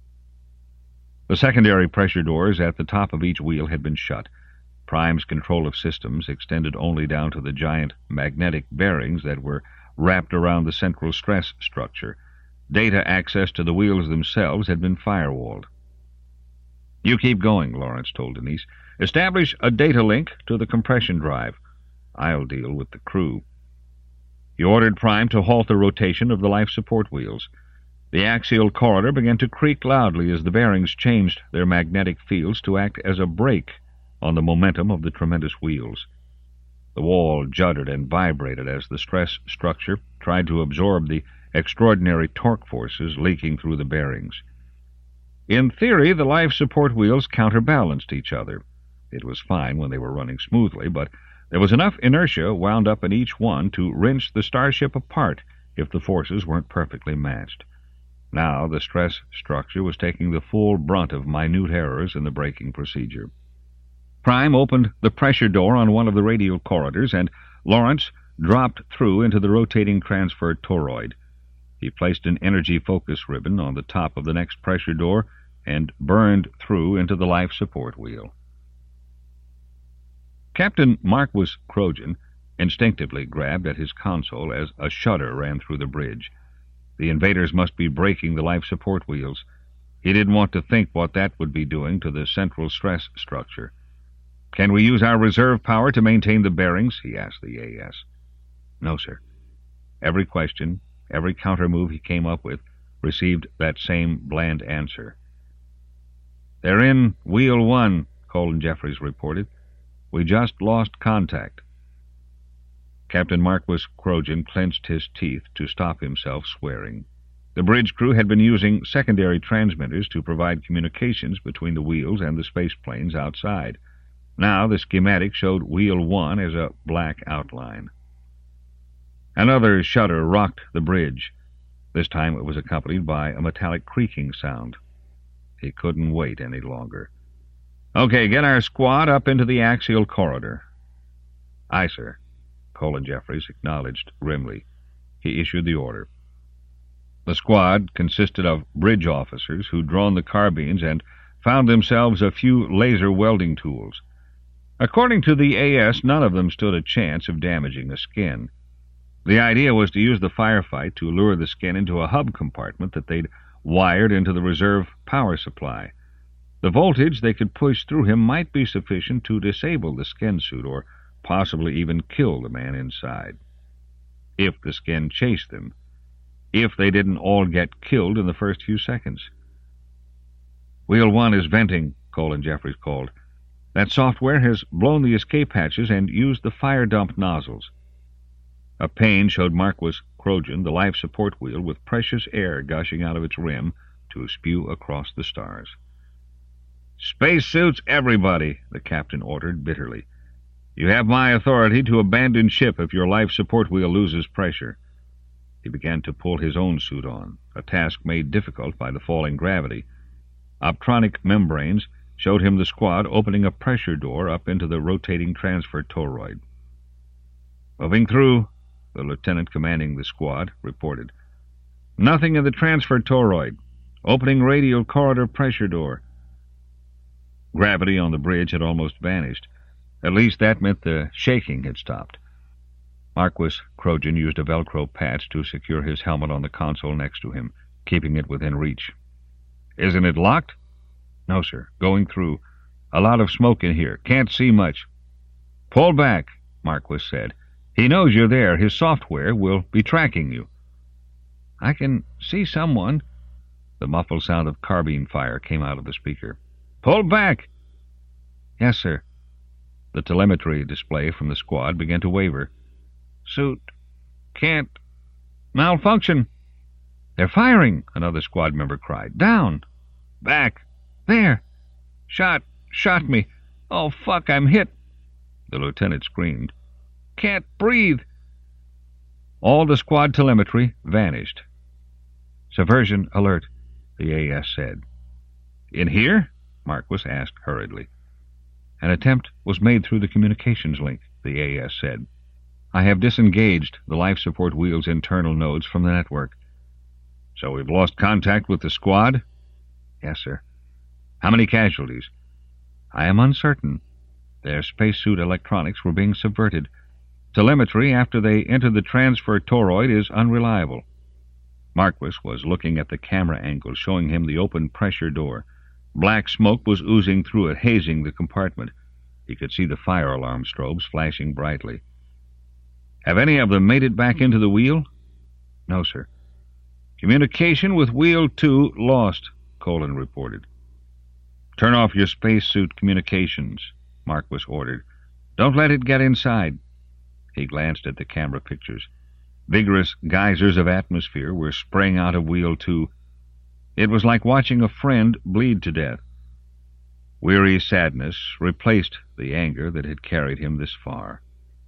The secondary pressure doors at the top of each wheel had been shut. Prime's control of systems extended only down to the giant magnetic bearings that were wrapped around the central stress structure. Data access to the wheels themselves had been firewalled. "You keep going," Lawrence told Denise. "Establish a data link to the compression drive. I'll deal with the crew." He ordered Prime to halt the rotation of the life support wheels. The axial corridor began to creak loudly as the bearings changed their magnetic fields to act as a brake on the momentum of the tremendous wheels. The wall juddered and vibrated as the stress structure tried to absorb the extraordinary torque forces leaking through the bearings. In theory, the life support wheels counterbalanced each other. It was fine when they were running smoothly, but there was enough inertia wound up in each one to wrench the starship apart if the forces weren't perfectly matched. Now the stress structure was taking the full brunt of minute errors in the braking procedure. Prime opened the pressure door on one of the radial corridors, and Lawrence dropped through into the rotating transfer toroid. He placed an energy focus ribbon on the top of the next pressure door and burned through into the life support wheel. Captain Marquis Krogan instinctively grabbed at his console as a shudder ran through the bridge. The invaders must be braking the life support wheels. He didn't want to think what that would be doing to the central stress structure. "Can we use our reserve power to maintain the bearings?" he asked the AS. No, sir. Every question, every counter-move he came up with, received that same bland answer. "They're in Wheel 1, Colin Jeffries reported. "We just lost contact." Captain Marquis Crojan clenched his teeth to stop himself swearing. The bridge crew had been using secondary transmitters to provide communications between the wheels and the space planes outside. Now the schematic showed Wheel 1 as a black outline. Another shudder rocked the bridge. This time it was accompanied by a metallic creaking sound. He couldn't wait any longer. "Okay, get our squad up into the axial corridor." "Aye, sir," Colin Jeffries acknowledged grimly. He issued the order. The squad consisted of bridge officers who'd drawn the carbines and found themselves a few laser welding tools. According to the AS, none of them stood a chance of damaging the skin. The idea was to use the firefight to lure the skin into a hub compartment that they'd wired into the reserve power supply. The voltage they could push through him might be sufficient to disable the skin suit or possibly even kill the man inside. If the skin chased them. If they didn't all get killed in the first few seconds. "Wheel 1 is venting," Colin Jeffries called. "That software has blown the escape hatches and used the fire dump nozzles." A pane showed Marquis Crojan the life support wheel with precious air gushing out of its rim to spew across the stars. "Space suits, everybody," the captain ordered bitterly. "You have my authority to abandon ship if your life support wheel loses pressure." He began to pull his own suit on, a task made difficult by the falling gravity. Optronic membranes showed him the squad opening a pressure door up into the rotating transfer toroid. "Moving through," the lieutenant commanding the squad reported. "Nothing in the transfer toroid. Opening radial corridor pressure door." Gravity on the bridge had almost vanished. At least that meant the shaking had stopped. Marquis Crojan used a Velcro patch to secure his helmet on the console next to him, keeping it within reach. "Isn't it locked?" "No, sir. Going through. A lot of smoke in here. Can't see much." "Pull back," Marquis said. "He knows you're there. His software will be tracking you." "I can see someone." The muffled sound of carbine fire came out of the speaker. "Pull back!" "Yes, sir." The telemetry display from the squad began to waver. "Suit can't malfunction." "They're firing!" another squad member cried. "Down!" "Back!" "There! Shot me! Oh, fuck, I'm hit!" The lieutenant screamed. "Can't breathe!" All the squad telemetry vanished. "Subversion alert," the AS said. "In here?" Marquis asked hurriedly. "An attempt was made through the communications link," the AS said. "I have disengaged the life support wheel's internal nodes from the network." "So we've lost contact with the squad?" "Yes, sir." "How many casualties?" "I am uncertain. Their spacesuit electronics were being subverted. Telemetry after they entered the transfer toroid is unreliable." Marquis was looking at the camera angle showing him the open pressure door. Black smoke was oozing through it, hazing the compartment. He could see the fire alarm strobes flashing brightly. "Have any of them made it back into the wheel?" "No, sir." "Communication with Wheel 2 lost," Colin reported. "Turn off your spacesuit communications," Marquis ordered. "Don't let it get inside." He glanced at the camera pictures. Vigorous geysers of atmosphere were spraying out of Wheel 2. It was like watching a friend bleed to death. Weary sadness replaced the anger that had carried him this far.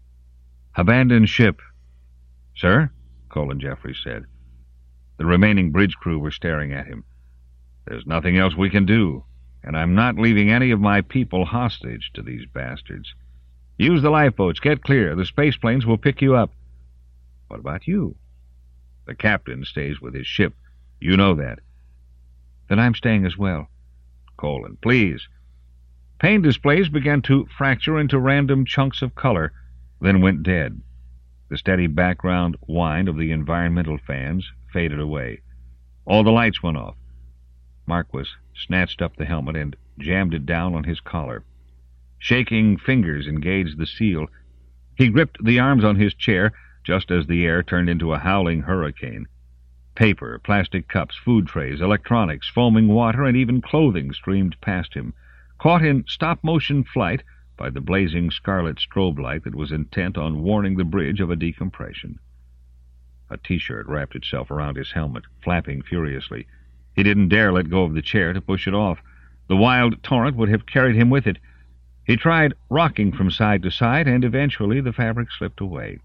"Abandon ship." "Sir?" Colin Jeffries said. The remaining bridge crew were staring at him. "There's nothing else we can do, and I'm not leaving any of my people hostage to these bastards. Use the lifeboats. Get clear. The space planes will pick you up." "What about you?" "The captain stays with his ship. You know that." "Then I'm staying as well." "Colin, please." Pane displays began to fracture into random chunks of color, then went dead. The steady background whine of the environmental fans faded away. All the lights went off. Marquis snatched up the helmet and jammed it down on his collar. Shaking fingers engaged the seal. He gripped the arms on his chair, just as the air turned into a howling hurricane. Paper, plastic cups, food trays, electronics, foaming water, and even clothing streamed past him, caught in stop-motion flight by the blazing scarlet strobe light that was intent on warning the bridge of a decompression. A T-shirt wrapped itself around his helmet, flapping furiously. He didn't dare let go of the chair to push it off. The wild torrent would have carried him with it. He tried rocking from side to side, and eventually the fabric slipped away.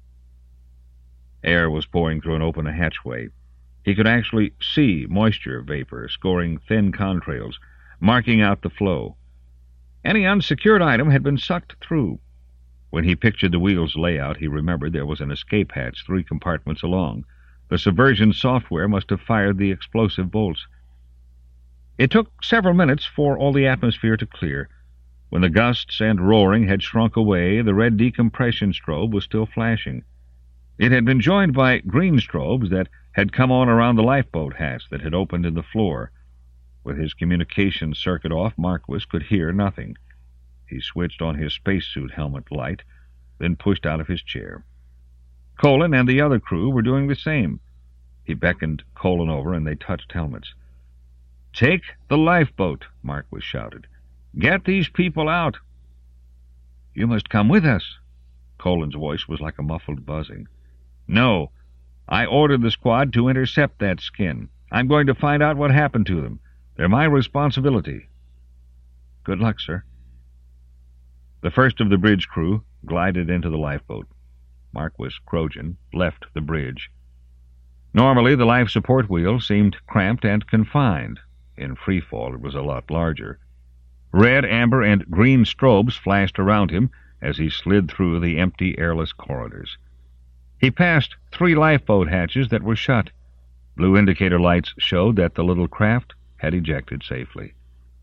Air was pouring through an open hatchway. He could actually see moisture vapor scoring thin contrails, marking out the flow. Any unsecured item had been sucked through. When he pictured the wheel's layout, he remembered there was an escape hatch 3 compartments along. The subversion software must have fired the explosive bolts. It took several minutes for all the atmosphere to clear. When the gusts and roaring had shrunk away, the red decompression strobe was still flashing. It had been joined by green strobes that had come on around the lifeboat hatch that had opened in the floor. With his communications circuit off, Marquis could hear nothing. He switched on his spacesuit helmet light, then pushed out of his chair. Colin and the other crew were doing the same. He beckoned Colin over, and they touched helmets. "Take the lifeboat," Marquis shouted. "Get these people out." "You must come with us." Colin's voice was like a muffled buzzing. "No. I ordered the squad to intercept that skin. I'm going to find out what happened to them. They're my responsibility." "Good luck, sir." The first of the bridge crew glided into the lifeboat. Marquis Croghan left the bridge. Normally, the life support wheel seemed cramped and confined. In free fall, it was a lot larger. Red, amber, and green strobes flashed around him as he slid through the empty, airless corridors. He passed 3 lifeboat hatches that were shut. Blue indicator lights showed that the little craft had ejected safely.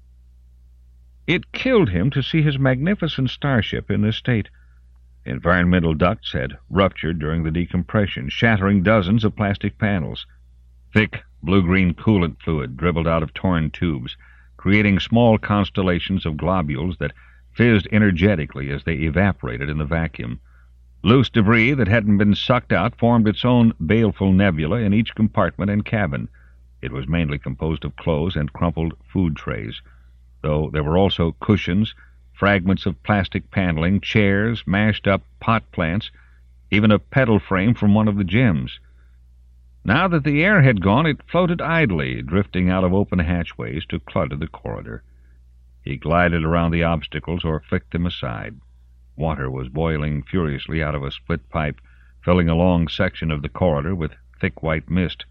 It killed him to see his magnificent starship in this state. Environmental ducts had ruptured during the decompression, shattering dozens of plastic panels. Thick, blue-green coolant fluid dribbled out of torn tubes, creating small constellations of globules that fizzed energetically as they evaporated in the vacuum. Loose debris that hadn't been sucked out formed its own baleful nebula in each compartment and cabin. It was mainly composed of clothes and crumpled food trays, though there were also cushions, fragments of plastic paneling, chairs, mashed-up pot plants, even a pedal frame from one of the gyms. Now that the air had gone, it floated idly, drifting out of open hatchways to clutter the corridor. He glided around the obstacles or flicked them aside. Water was boiling furiously out of a split pipe, filling a long section of the corridor with thick white mist.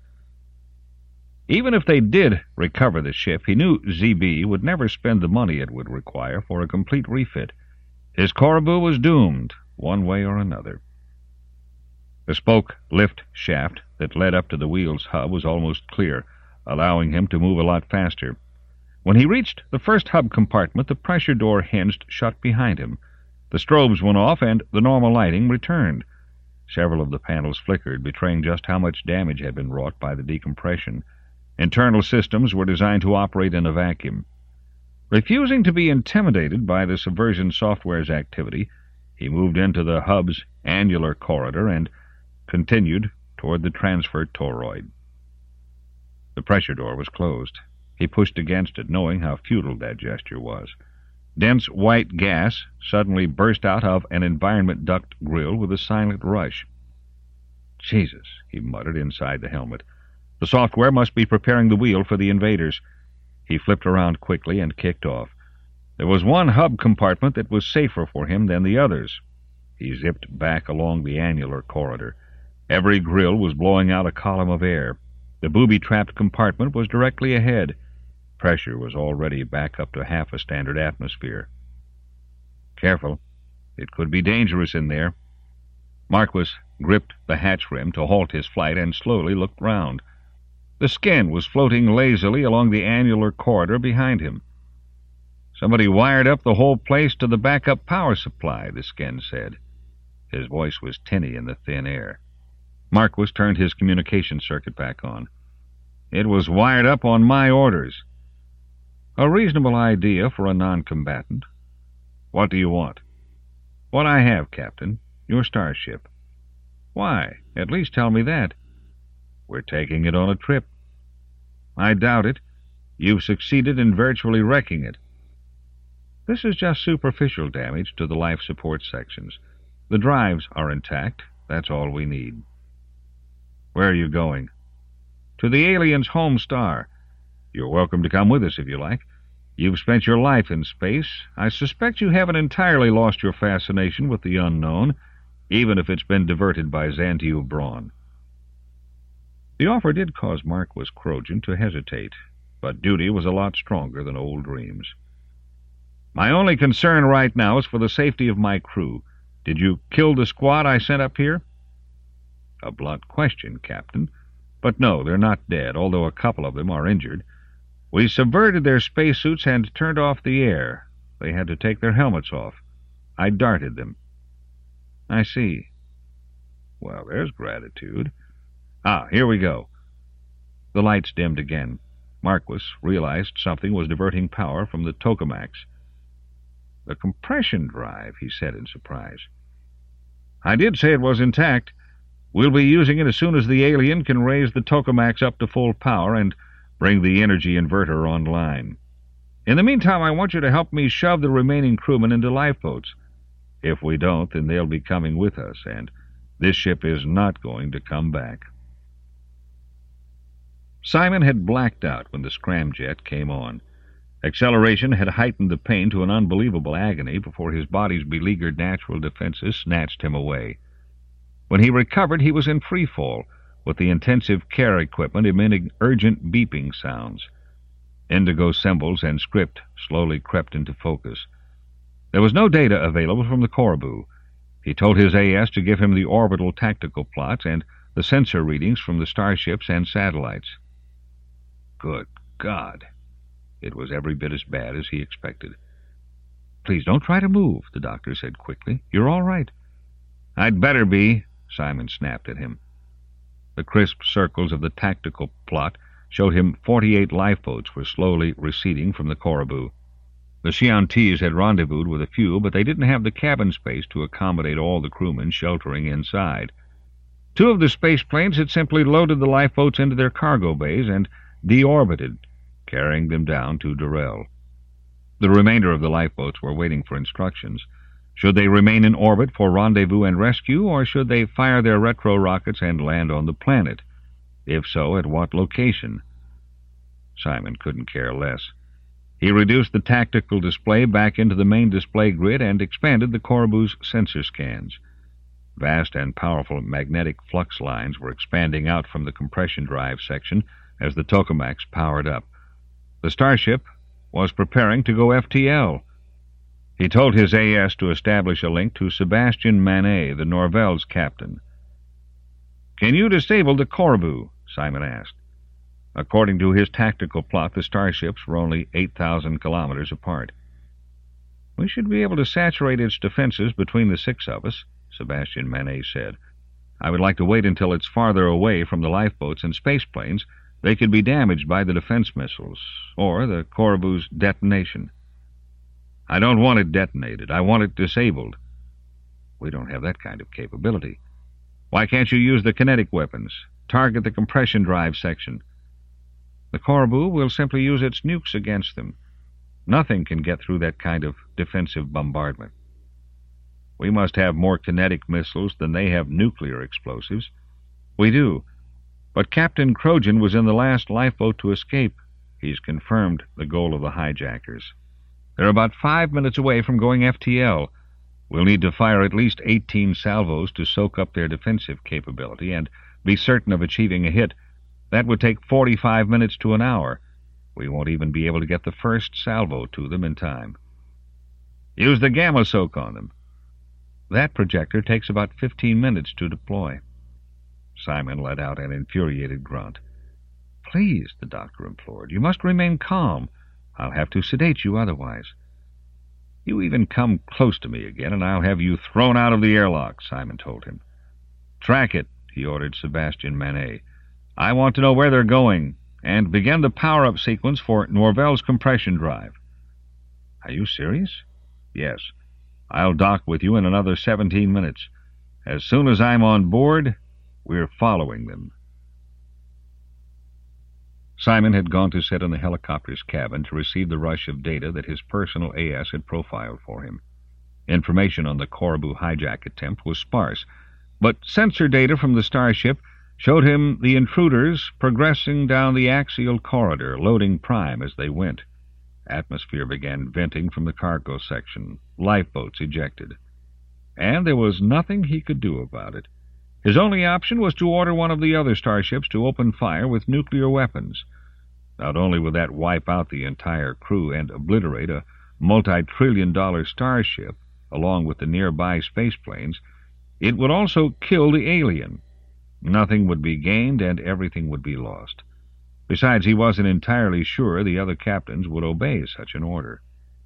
Even if they did recover the ship, he knew ZB would never spend the money it would require for a complete refit. His Coraboo was doomed, one way or another. The spoke lift shaft that led up to the wheel's hub was almost clear, allowing him to move a lot faster. When he reached the first hub compartment, the pressure door hinged shut behind him. The strobes went off, and the normal lighting returned. Several of the panels flickered, betraying just how much damage had been wrought by the decompression. Internal systems were designed to operate in a vacuum. Refusing to be intimidated by the subversion software's activity, he moved into the hub's annular corridor and continued toward the transfer toroid. The pressure door was closed. He pushed against it, knowing how futile that gesture was. Dense white gas suddenly burst out of an environment duct grill with a silent rush. "Jesus," he muttered inside the helmet. The software must be preparing the wheel for the invaders. He flipped around quickly and kicked off. There was one hub compartment that was safer for him than the others. He zipped back along the annular corridor. Every grill was blowing out a column of air. The booby-trapped compartment was directly ahead. Pressure was already back up to half a standard atmosphere. Careful. It could be dangerous in there. Marquis gripped the hatch rim to halt his flight and slowly looked round. The skin was floating lazily along the annular corridor behind him. "Somebody wired up the whole place to the backup power supply," the skin said. His voice was tinny in the thin air. Marquis turned his communication circuit back on. "It was wired up on my orders." "A reasonable idea for a non-combatant. What do you want?" "What I have, Captain. Your starship." Why? At least tell me that. We're taking it on a trip. I doubt it. You've succeeded in virtually wrecking it. This is just superficial damage to the life support sections. The drives are intact. That's all we need. Where are you going? To the alien's home star. You're welcome to come with us if you like. You've spent your life in space. I suspect you haven't entirely lost your fascination with the unknown, even if it's been diverted by Xantiu Braun. The offer did cause Marquis Krogan to hesitate, but duty was a lot stronger than old dreams. My only concern right now is for the safety of my crew. Did you kill the squad I sent up here? A blunt question, Captain. But no, they're not dead, although a couple of them are injured. We subverted their spacesuits and turned off the air. They had to take their helmets off. I darted them. I see. Well, there's gratitude. Here we go. The lights dimmed again. Marquis realized something was diverting power from the tokamaks. The compression drive, he said in surprise. I did say it was intact. We'll be using it as soon as the alien can raise the tokamaks up to full power and bring the energy inverter online. In the meantime, I want you to help me shove the remaining crewmen into lifeboats. If we don't, then they'll be coming with us, and this ship is not going to come back. Simon had blacked out when the scramjet came on. Acceleration had heightened the pain to an unbelievable agony before his body's beleaguered natural defenses snatched him away. When he recovered, he was in free fall, with the intensive care equipment emitting urgent beeping sounds. Indigo symbols and script slowly crept into focus. There was no data available from the Corbu. He told his AS to give him the orbital tactical plots and the sensor readings from the starships and satellites. Good God! It was every bit as bad as he expected. Please don't try to move, the doctor said quickly. You're all right. I'd better be, Simon snapped at him. The crisp circles of the tactical plot showed him 48 lifeboats were slowly receding from the Corbu. The Xiantis had rendezvoused with a few, but they didn't have the cabin space to accommodate all the crewmen sheltering inside. 2 of the space planes had simply loaded the lifeboats into their cargo bays and deorbited, carrying them down to Durrell. The remainder of the lifeboats were waiting for instructions. Should they remain in orbit for rendezvous and rescue, or should they fire their retro rockets and land on the planet? If so, at what location? Simon couldn't care less. He reduced the tactical display back into the main display grid and expanded the Corbu's sensor scans. Vast and powerful magnetic flux lines were expanding out from the compression drive section as the tokamaks powered up. The starship was preparing to go FTL. He told his AS to establish a link to Sebastian Manet, the Norvell's captain. Can you disable the Corbu? Simon asked. According to his tactical plot, the starships were only 8,000 kilometers apart. We should be able to saturate its defenses between the 6 of us, Sebastian Manet said. I would like to wait until it's farther away from the lifeboats and spaceplanes. They could be damaged by the defense missiles, or the Corbu's detonation. I don't want it detonated. I want it disabled. We don't have that kind of capability. Why can't you use the kinetic weapons? Target the compression drive section. The Corbu will simply use its nukes against them. Nothing can get through that kind of defensive bombardment. We must have more kinetic missiles than they have nuclear explosives. We do. But Captain Krogan was in the last lifeboat to escape. He's confirmed the goal of the hijackers. They're about 5 minutes away from going FTL. We'll need to fire at least 18 salvos to soak up their defensive capability and be certain of achieving a hit. That would take 45 minutes to an hour. We won't even be able to get the first salvo to them in time. Use the gamma soak on them. That projector takes about 15 minutes to deploy. Simon let out an infuriated grunt. Please, the doctor implored, you must remain calm. I'll have to sedate you otherwise. You even come close to me again, and I'll have you thrown out of the airlock, Simon told him. Track it, he ordered Sebastian Manet. I want to know where they're going, and begin the power-up sequence for Norvell's compression drive. Are you serious? Yes. I'll dock with you in another 17 minutes. As soon as I'm on board, we're following them." Simon had gone to sit in the helicopter's cabin to receive the rush of data that his personal AS had profiled for him. Information on the Corbu hijack attempt was sparse, but sensor data from the starship showed him the intruders progressing down the axial corridor, loading prime as they went. Atmosphere began venting from the cargo section, lifeboats ejected. And there was nothing he could do about it. His only option was to order one of the other starships to open fire with nuclear weapons. Not only would that wipe out the entire crew and obliterate a multi-trillion-dollar starship, along with the nearby spaceplanes, it would also kill the alien. Nothing would be gained and everything would be lost. Besides, he wasn't entirely sure the other captains would obey such an order.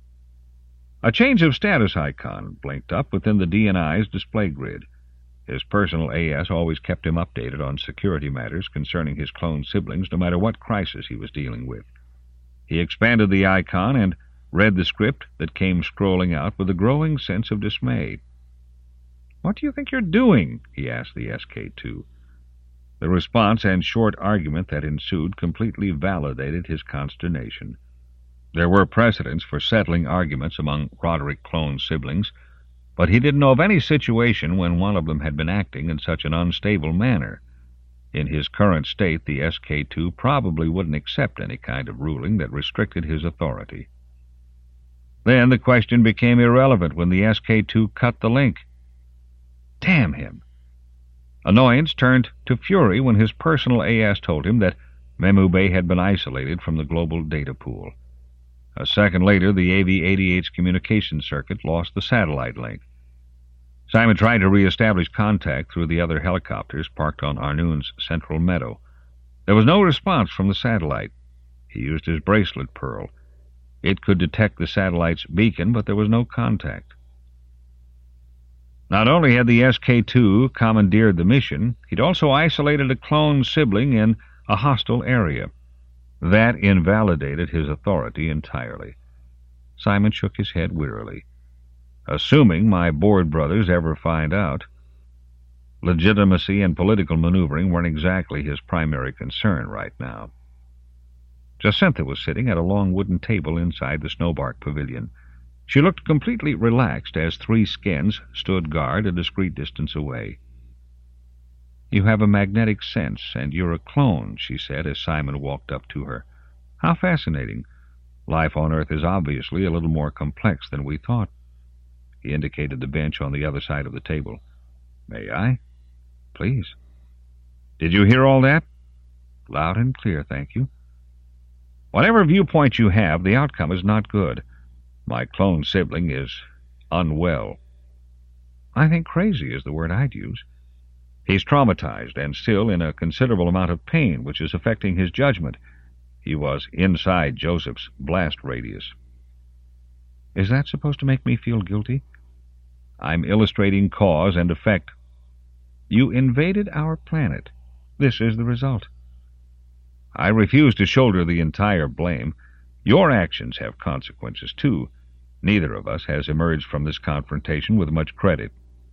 A change of status icon blinked up within the DNI's display grid. His personal AS always kept him updated on security matters concerning his clone siblings, no matter what crisis he was dealing with. He expanded the icon and read the script that came scrolling out with a growing sense of dismay. "What do you think you're doing?" he asked the SK-2. The response and short argument that ensued completely validated his consternation. There were precedents for settling arguments among Roderick clone siblings, but he didn't know of any situation when one of them had been acting in such an unstable manner. In his current state, the SK-2 probably wouldn't accept any kind of ruling that restricted his authority. Then the question became irrelevant when the SK-2 cut the link. Damn him! Annoyance turned to fury when his personal AS told him that Memu Bay had been isolated from the global data pool. A second later, the AV-88's communication circuit lost the satellite link. Simon tried to re-establish contact through the other helicopters parked on Arnoon's central meadow. There was no response from the satellite. He used his bracelet pearl. It could detect the satellite's beacon, but there was no contact. Not only had the SK-2 commandeered the mission, he'd also isolated a clone sibling in a hostile area. That invalidated his authority entirely. Simon shook his head wearily. Assuming my board brothers ever find out, legitimacy and political maneuvering weren't exactly his primary concern right now. Jacintha was sitting at a long wooden table inside the Snowbark Pavilion. She looked completely relaxed as three skins stood guard a discreet distance away. "You have a magnetic sense, and you're a clone," she said as Simon walked up to her. "How fascinating. Life on Earth is obviously a little more complex than we thought." He indicated the bench on the other side of the table. "May I?" "Please." "Did you hear all that?" "Loud and clear, thank you." "Whatever viewpoint you have, the outcome is not good. My clone sibling is unwell." "I think crazy is the word I'd use." "He's traumatized and still in a considerable amount of pain, which is affecting his judgment. He was inside Joseph's blast radius." "Is that supposed to make me feel guilty?" "I'm illustrating cause and effect." "You invaded our planet. This is the result." "I refuse to shoulder the entire blame. Your actions have consequences, too. Neither of us has emerged from this confrontation with much credit."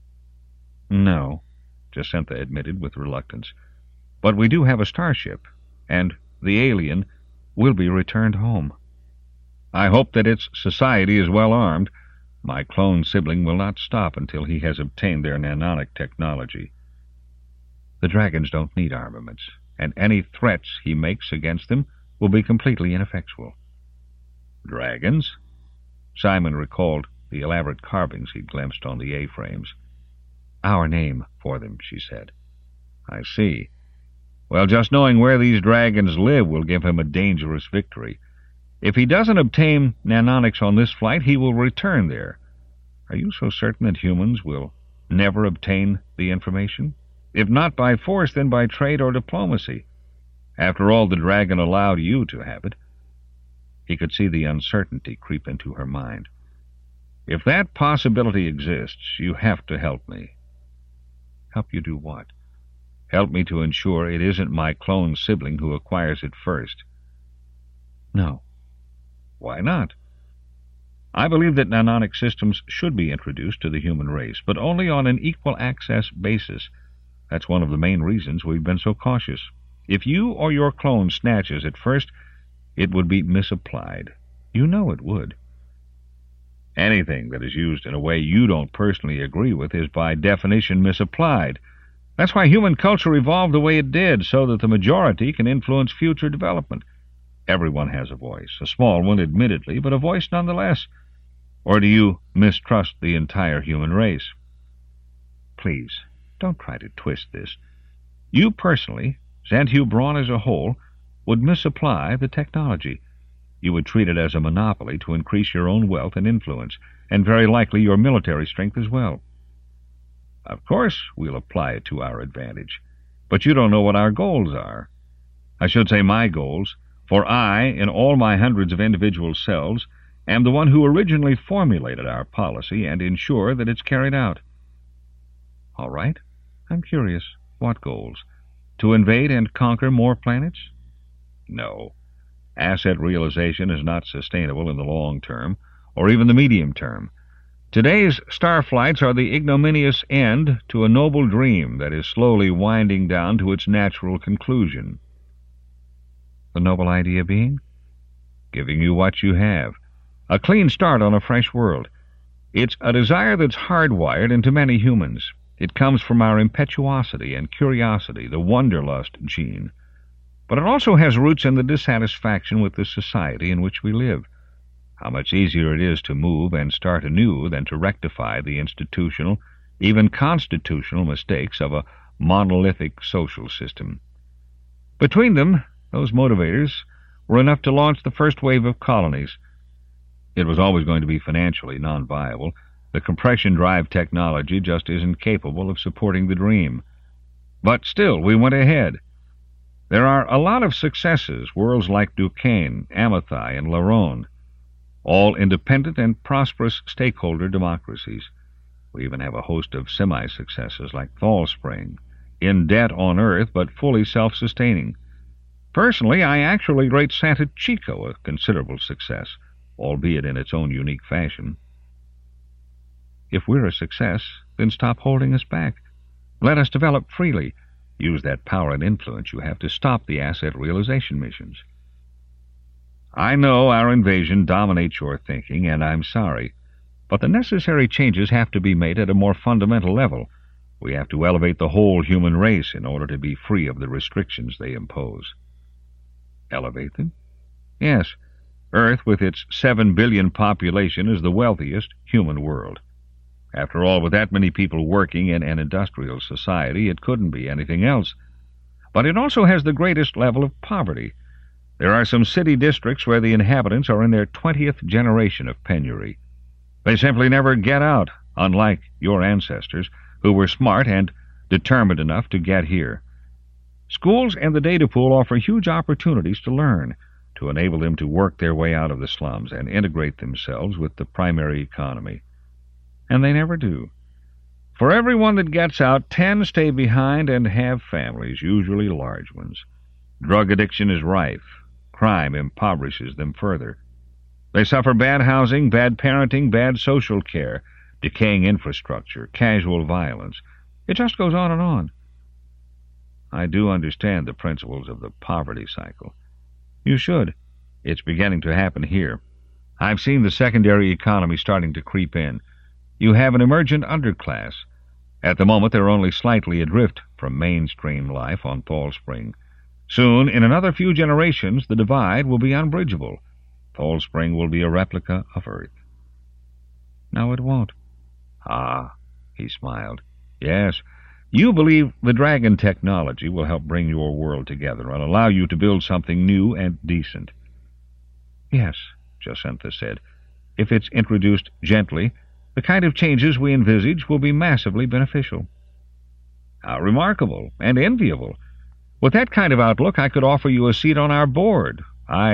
"No," Jacintha admitted with reluctance. "But we do have a starship, and the alien will be returned home. I hope that its society is well armed. My clone sibling will not stop until he has obtained their nanonic technology." "The dragons don't need armaments, and any threats he makes against them will be completely ineffectual." "Dragons?" Simon recalled the elaborate carvings he'd glimpsed on the A-frames. "Our name for them," she said. "I see. Well, just knowing where these dragons live will give him a dangerous victory. If he doesn't obtain nanonics on this flight, he will return there. Are you so certain that humans will never obtain the information? If not by force, then by trade or diplomacy. After all, the dragon allowed you to have it." He could see the uncertainty creep into her mind. "If that possibility exists, you have to help me." "Help you do what?" "Help me to ensure it isn't my clone sibling who acquires it first." "No." "Why not?" I believe that nanonic systems should be introduced to the human race, but only on an equal access basis. That's one of the main reasons we've been so cautious. If you or your clone snatches at first, it would be misapplied. You know it would. Anything that is used in a way you don't personally agree with is by definition misapplied. That's why human culture evolved the way it did, so that the majority can influence future development. Everyone has a voice, a small one admittedly, but a voice nonetheless. Or do you mistrust the entire human race? Please, don't try to twist this. You personally, Xanthu Braun as a whole, would misapply the technology. You would treat it as a monopoly to increase your own wealth and influence, and very likely your military strength as well. Of course we'll apply it to our advantage, but you don't know what our goals are. I should say my goals, for I, in all my hundreds of individual cells, am the one who originally formulated our policy and ensure that it's carried out. All right, I'm curious. What goals? To invade and conquer more planets? No. Asset realization is not sustainable in the long term, or even the medium term. Today's star flights are the ignominious end to a noble dream that is slowly winding down to its natural conclusion. The noble idea being? Giving you what you have. A clean start on a fresh world. It's a desire that's hardwired into many humans. It comes from our impetuosity and curiosity, the wanderlust gene. But it also has roots in the dissatisfaction with the society in which we live. How much easier it is to move and start anew than to rectify the institutional, even constitutional mistakes of a monolithic social system. Between them, those motivators were enough to launch the first wave of colonies. It was always going to be financially non-viable. The compression drive technology just isn't capable of supporting the dream. But still, we went ahead. There are a lot of successes, worlds like Duquesne, Amathai, and Laron, all independent and prosperous stakeholder democracies. We even have a host of semi-successes like Thalspring, in debt on Earth but fully self-sustaining. Personally, I actually rate Santa Chico a considerable success, albeit in its own unique fashion. If we're a success, then stop holding us back. Let us develop freely. Use that power and influence you have to stop the asset realization missions. I know our invasion dominates your thinking, and I'm sorry, but the necessary changes have to be made at a more fundamental level. We have to elevate the whole human race in order to be free of the restrictions they impose. Elevate them? Yes. Earth, with its 7 billion population, is the wealthiest human world. After all, with that many people working in an industrial society, it couldn't be anything else. But it also has the greatest level of poverty. There are some city districts where the inhabitants are in their 20th generation of penury. They simply never get out, unlike your ancestors, who were smart and determined enough to get here. Schools and the data pool offer huge opportunities to learn, to enable them to work their way out of the slums and integrate themselves with the primary economy. And they never do. For everyone that gets out, 10 stay behind and have families, usually large ones. Drug addiction is rife. Crime impoverishes them further. They suffer bad housing, bad parenting, bad social care, decaying infrastructure, casual violence. It just goes on and on. I do understand the principles of the poverty cycle. You should. It's beginning to happen here. I've seen the secondary economy starting to creep in. You have an emergent underclass. At the moment, they're only slightly adrift from mainstream life on Thalspring. Soon, in another few generations, the divide will be unbridgeable. Thalspring will be a replica of Earth. No, it won't. Ah, he smiled. Yes, you believe the Dragon technology will help bring your world together and allow you to build something new and decent. Yes, Jacinta said. If it's introduced gently, the kind of changes we envisage will be massively beneficial. How remarkable and enviable. With that kind of outlook, I could offer you a seat on our board.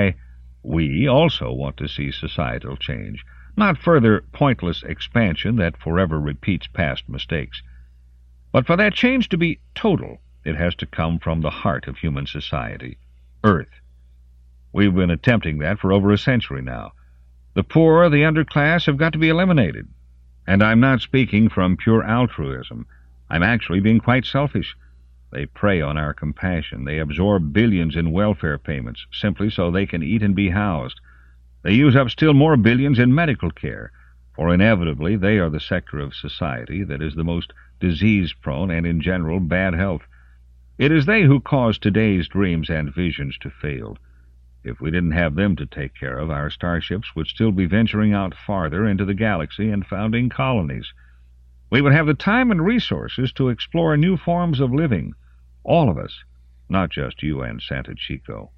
We also want to see societal change, not further pointless expansion that forever repeats past mistakes. But for that change to be total, it has to come from the heart of human society, Earth. We've been attempting that for over a century now. The poor, the underclass, have got to be eliminated. And I'm not speaking from pure altruism. I'm actually being quite selfish. They prey on our compassion. They absorb billions in welfare payments simply so they can eat and be housed. They use up still more billions in medical care, for inevitably they are the sector of society that is the most disease-prone and, in general, bad health. It is they who cause today's dreams and visions to fail. If we didn't have them to take care of, our starships would still be venturing out farther into the galaxy and founding colonies. We would have the time and resources to explore new forms of living. All of us, not just you and Santa Chico.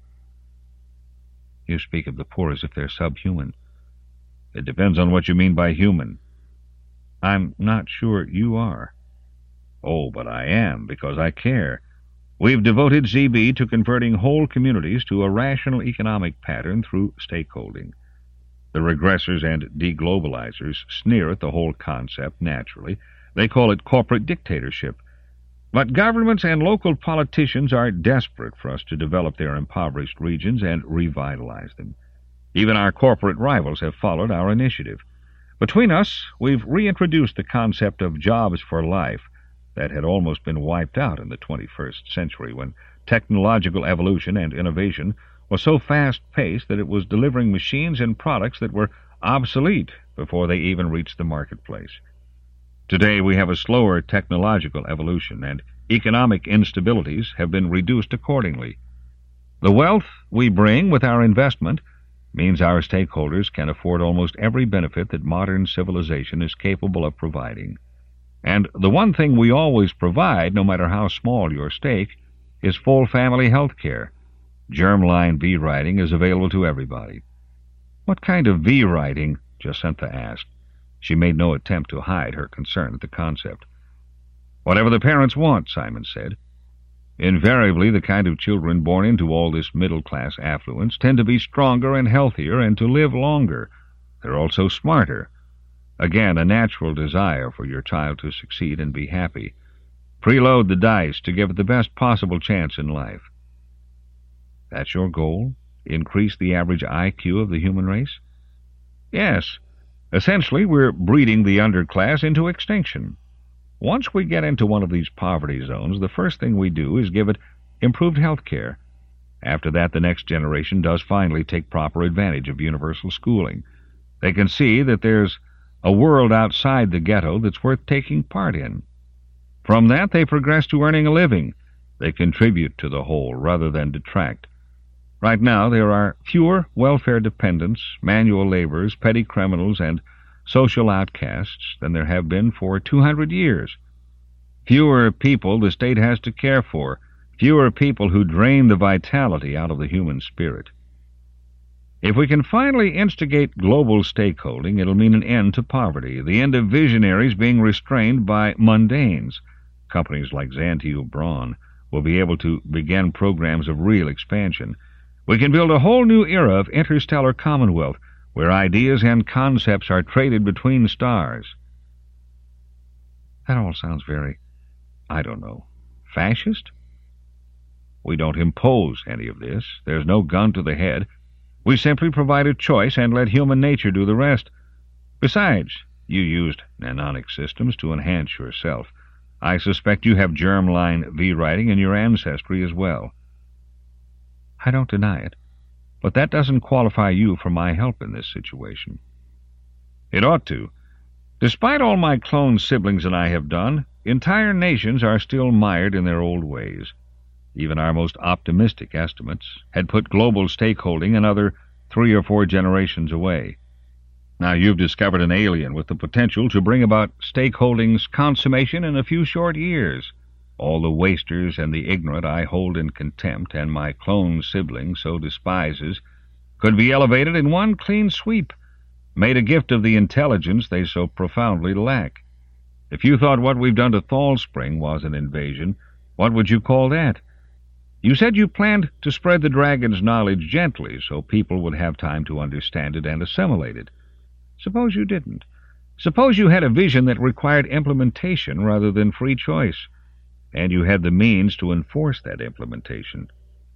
You speak of the poor as if they're subhuman. It depends on what you mean by human. I'm not sure you are. Oh, but I am, because I care. We've devoted ZB to converting whole communities to a rational economic pattern through stakeholding. The regressors and deglobalizers sneer at the whole concept, naturally. They call it corporate dictatorship. But governments and local politicians are desperate for us to develop their impoverished regions and revitalize them. Even our corporate rivals have followed our initiative. Between us, we've reintroduced the concept of jobs for life that had almost been wiped out in the 21st century when technological evolution and innovation was so fast-paced that it was delivering machines and products that were obsolete before they even reached the marketplace. Today we have a slower technological evolution, and economic instabilities have been reduced accordingly. The wealth we bring with our investment means our stakeholders can afford almost every benefit that modern civilization is capable of providing. And the one thing we always provide, no matter how small your stake, is full family health care. Germline V-writing is available to everybody. What kind of V-writing? Jacinta asked. She made no attempt to hide her concern at the concept. Whatever the parents want, Simon said. Invariably, the kind of children born into all this middle-class affluence tend to be stronger and healthier and to live longer. They're also smarter. Again, a natural desire for your child to succeed and be happy. Preload the dice to give it the best possible chance in life. That's your goal? Increase the average IQ of the human race? Yes. Essentially, we're breeding the underclass into extinction. Once we get into one of these poverty zones, the first thing we do is give it improved health care. After that, the next generation does finally take proper advantage of universal schooling. They can see that there's a world outside the ghetto that's worth taking part in. From that, they progress to earning a living. They contribute to the whole rather than detract. Right now, there are fewer welfare dependents, manual laborers, petty criminals, and social outcasts than there have been for 200 years. Fewer people the state has to care for, fewer people who drain the vitality out of the human spirit. If we can finally instigate global stakeholding, it'll mean an end to poverty, the end of visionaries being restrained by mundanes. Companies like Xanteu Braun will be able to begin programs of real expansion. We can build a whole new era of interstellar commonwealth, where ideas and concepts are traded between stars. That all sounds very, fascist? We don't impose any of this. There's no gun to the head. We simply provide a choice and let human nature do the rest. Besides, you used mnemonic systems to enhance yourself. I suspect you have germline V-writing in your ancestry as well. I don't deny it, but that doesn't qualify you for my help in this situation. It ought to. Despite all my clone siblings and I have done, entire nations are still mired in their old ways. Even our most optimistic estimates had put global stakeholding another 3 or 4 generations away. Now you've discovered an alien with the potential to bring about stakeholding's consummation in a few short years. All the wasters and the ignorant I hold in contempt, and my clone sibling so despises, could be elevated in one clean sweep, made a gift of the intelligence they so profoundly lack. If you thought what we've done to Thalspring was an invasion, what would you call that? You said you planned to spread the dragon's knowledge gently so people would have time to understand it and assimilate it. Suppose you didn't. Suppose you had a vision that required implementation rather than free choice, and you had the means to enforce that implementation.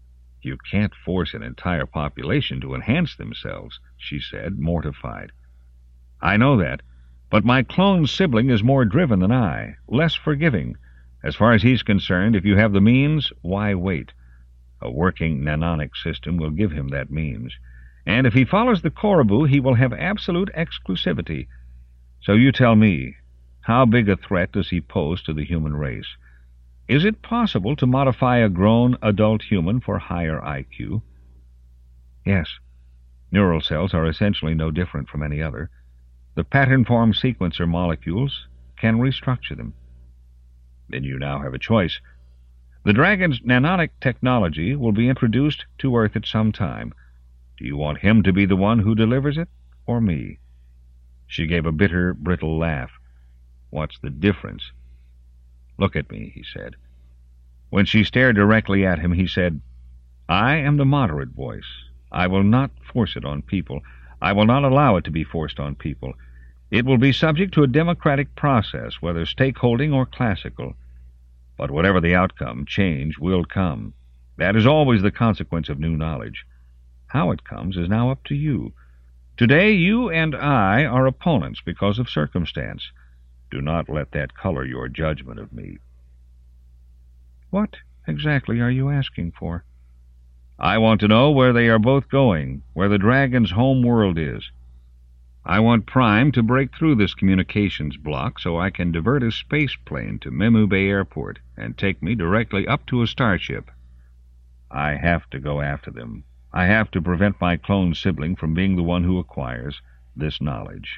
You can't force an entire population to enhance themselves, she said, mortified. I know that, but my clone sibling is more driven than I, less forgiving. As far as he's concerned, if you have the means, why wait? A working nanonic system will give him that means. And if he follows the Korribu, he will have absolute exclusivity. So you tell me, how big a threat does he pose to the human race? Is it possible to modify a grown adult human for higher IQ? Yes. Neural cells are essentially no different from any other. The pattern-form sequencer molecules can restructure them. Then you now have a choice. The Dragon's nanonic technology will be introduced to Earth at some time. Do you want him to be the one who delivers it, or me? She gave a bitter, brittle laugh. What's the difference? Look at me, he said. When she stared directly at him, he said, I am the moderate voice. I will not force it on people. I will not allow it to be forced on people. It will be subject to a democratic process, whether stakeholding or classical. But whatever the outcome, change will come. That is always the consequence of new knowledge. How it comes is now up to you. Today you and I are opponents because of circumstance. Do not let that color your judgment of me. What exactly are you asking for? I want to know where they are both going, where the Dragon's home world is. I want Prime to break through this communications block so I can divert a space plane to Memu Bay Airport and take me directly up to a starship. I have to go after them. I have to prevent my clone sibling from being the one who acquires this knowledge.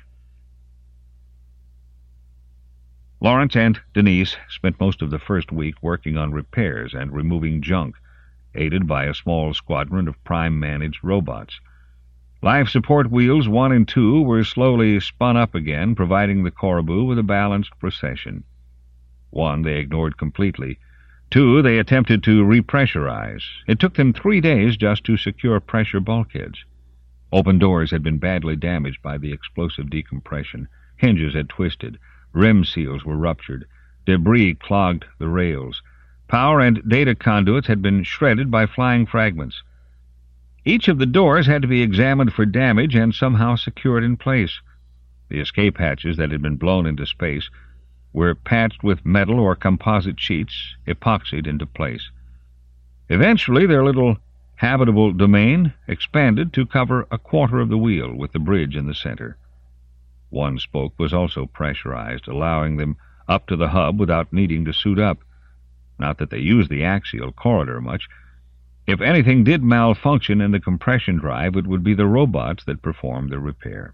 Lawrence and Denise spent most of the first week working on repairs and removing junk, aided by a small squadron of Prime-managed robots. Life support wheels 1 and 2 were slowly spun up again, providing the Korribu with a balanced procession. 1 they ignored completely. 2 they attempted to repressurize. It took them 3 days just to secure pressure bulkheads. Open doors had been badly damaged by the explosive decompression. Hinges had twisted. Rim seals were ruptured. Debris clogged the rails. Power and data conduits had been shredded by flying fragments. Each of the doors had to be examined for damage and somehow secured in place. The escape hatches that had been blown into space were patched with metal or composite sheets, epoxied into place. Eventually, their little habitable domain expanded to cover a quarter of the wheel, with the bridge in the center. 1 spoke was also pressurized, allowing them up to the hub without needing to suit up. Not that they used the axial corridor much. If anything did malfunction in the compression drive, it would be the robots that performed the repair.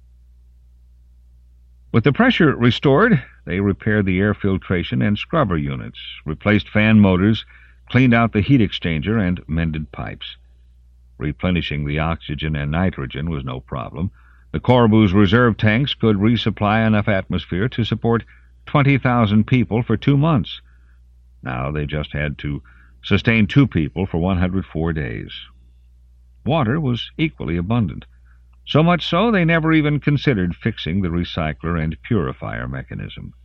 With the pressure restored, they repaired the air filtration and scrubber units, replaced fan motors, cleaned out the heat exchanger, and mended pipes. Replenishing the oxygen and nitrogen was no problem. The Korribu's reserve tanks could resupply enough atmosphere to support 20,000 people for 2 months. Now they just had to sustain 2 people for 104 days. Water was equally abundant. So much so they never even considered fixing the recycler and purifier mechanism.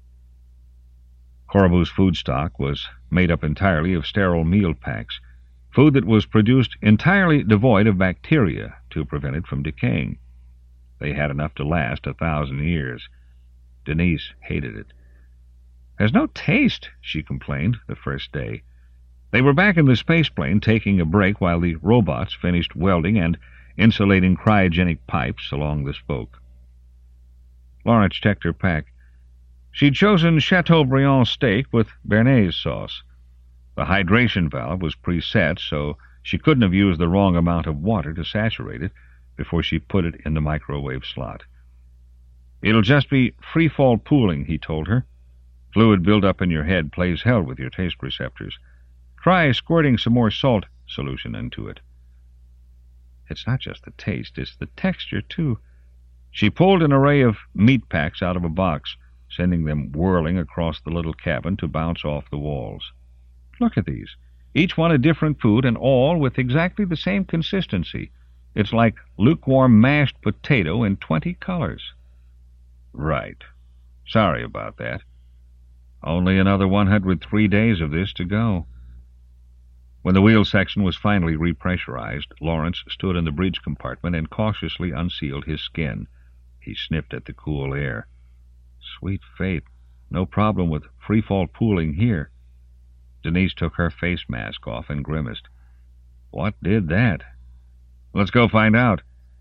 Korribu's food stock was made up entirely of sterile meal packs, food that was produced entirely devoid of bacteria to prevent it from decaying. They had enough to last 1,000 years. Denise hated it. There's no taste, she complained the first day. They were back in the spaceplane taking a break while the robots finished welding and insulating cryogenic pipes along the spoke. Lawrence checked her pack. She'd chosen Chateaubriand steak with béarnaise sauce. The hydration valve was preset, so she couldn't have used the wrong amount of water to saturate it before she put it in the microwave slot. It'll just be free-fall pooling, he told her. Fluid buildup in your head plays hell with your taste receptors. Try squirting some more salt solution into it. It's not just the taste, it's the texture, too. She pulled an array of meat packs out of a box, sending them whirling across the little cabin to bounce off the walls. Look at these. Each one a different food, and all with exactly the same consistency. It's like lukewarm mashed potato in 20 colors. Right. Sorry about that. Only another 103 days of this to go. When the wheel section was finally repressurized, Lawrence stood in the bridge compartment and cautiously unsealed his skin. He sniffed at the cool air. Sweet fate. No problem with free-fall pooling here. Denise took her face mask off and grimaced. What did that? Let's go find out.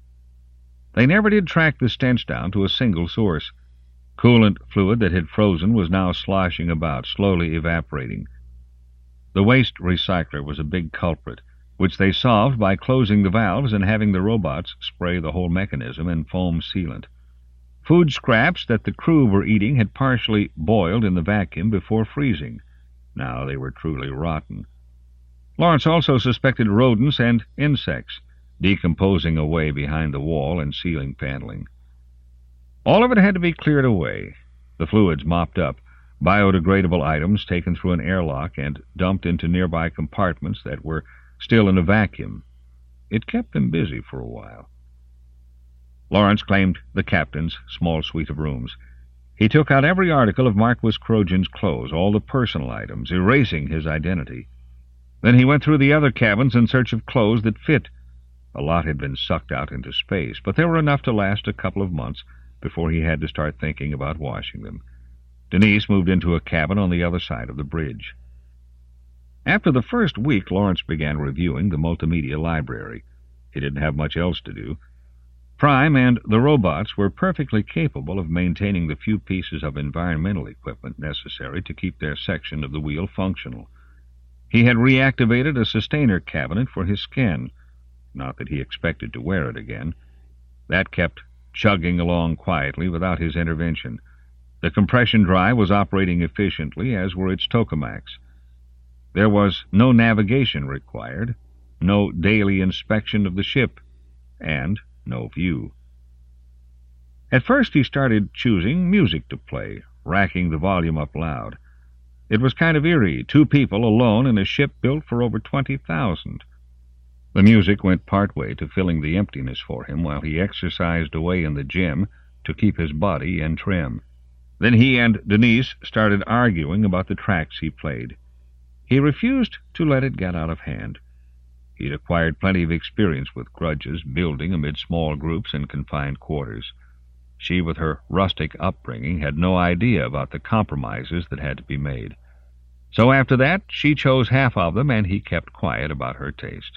They never did track the stench down to a single source. Coolant fluid that had frozen was now sloshing about, slowly evaporating. The waste recycler was a big culprit, which they solved by closing the valves and having the robots spray the whole mechanism in foam sealant. Food scraps that the crew were eating had partially boiled in the vacuum before freezing. Now they were truly rotten. Lawrence also suspected rodents and insects, decomposing away behind the wall and ceiling paneling. All of it had to be cleared away, the fluids mopped up, biodegradable items taken through an airlock and dumped into nearby compartments that were still in a vacuum. It kept them busy for a while. Lawrence claimed the captain's small suite of rooms. He took out every article of Marquis Krojan's clothes, all the personal items, erasing his identity. Then he went through the other cabins in search of clothes that fit. A lot had been sucked out into space, but there were enough to last a couple of months before he had to start thinking about washing them. Denise moved into a cabin on the other side of the bridge. After the first week, Lawrence began reviewing the multimedia library. He didn't have much else to do. Prime and the robots were perfectly capable of maintaining the few pieces of environmental equipment necessary to keep their section of the wheel functional. He had reactivated a sustainer cabinet for his skin, not that he expected to wear it again. That kept chugging along quietly without his intervention. The compression drive was operating efficiently, as were its tokamaks. There was no navigation required, no daily inspection of the ship, and no view. At first he started choosing music to play, racking the volume up loud. It was kind of eerie, 2 people alone in a ship built for over 20,000. The music went part way to filling the emptiness for him while he exercised away in the gym to keep his body in trim. Then he and Denise started arguing about the tracks he played. He refused to let it get out of hand. He'd acquired plenty of experience with grudges, building amid small groups in confined quarters. She, with her rustic upbringing, had no idea about the compromises that had to be made. So after that, she chose half of them, and he kept quiet about her taste.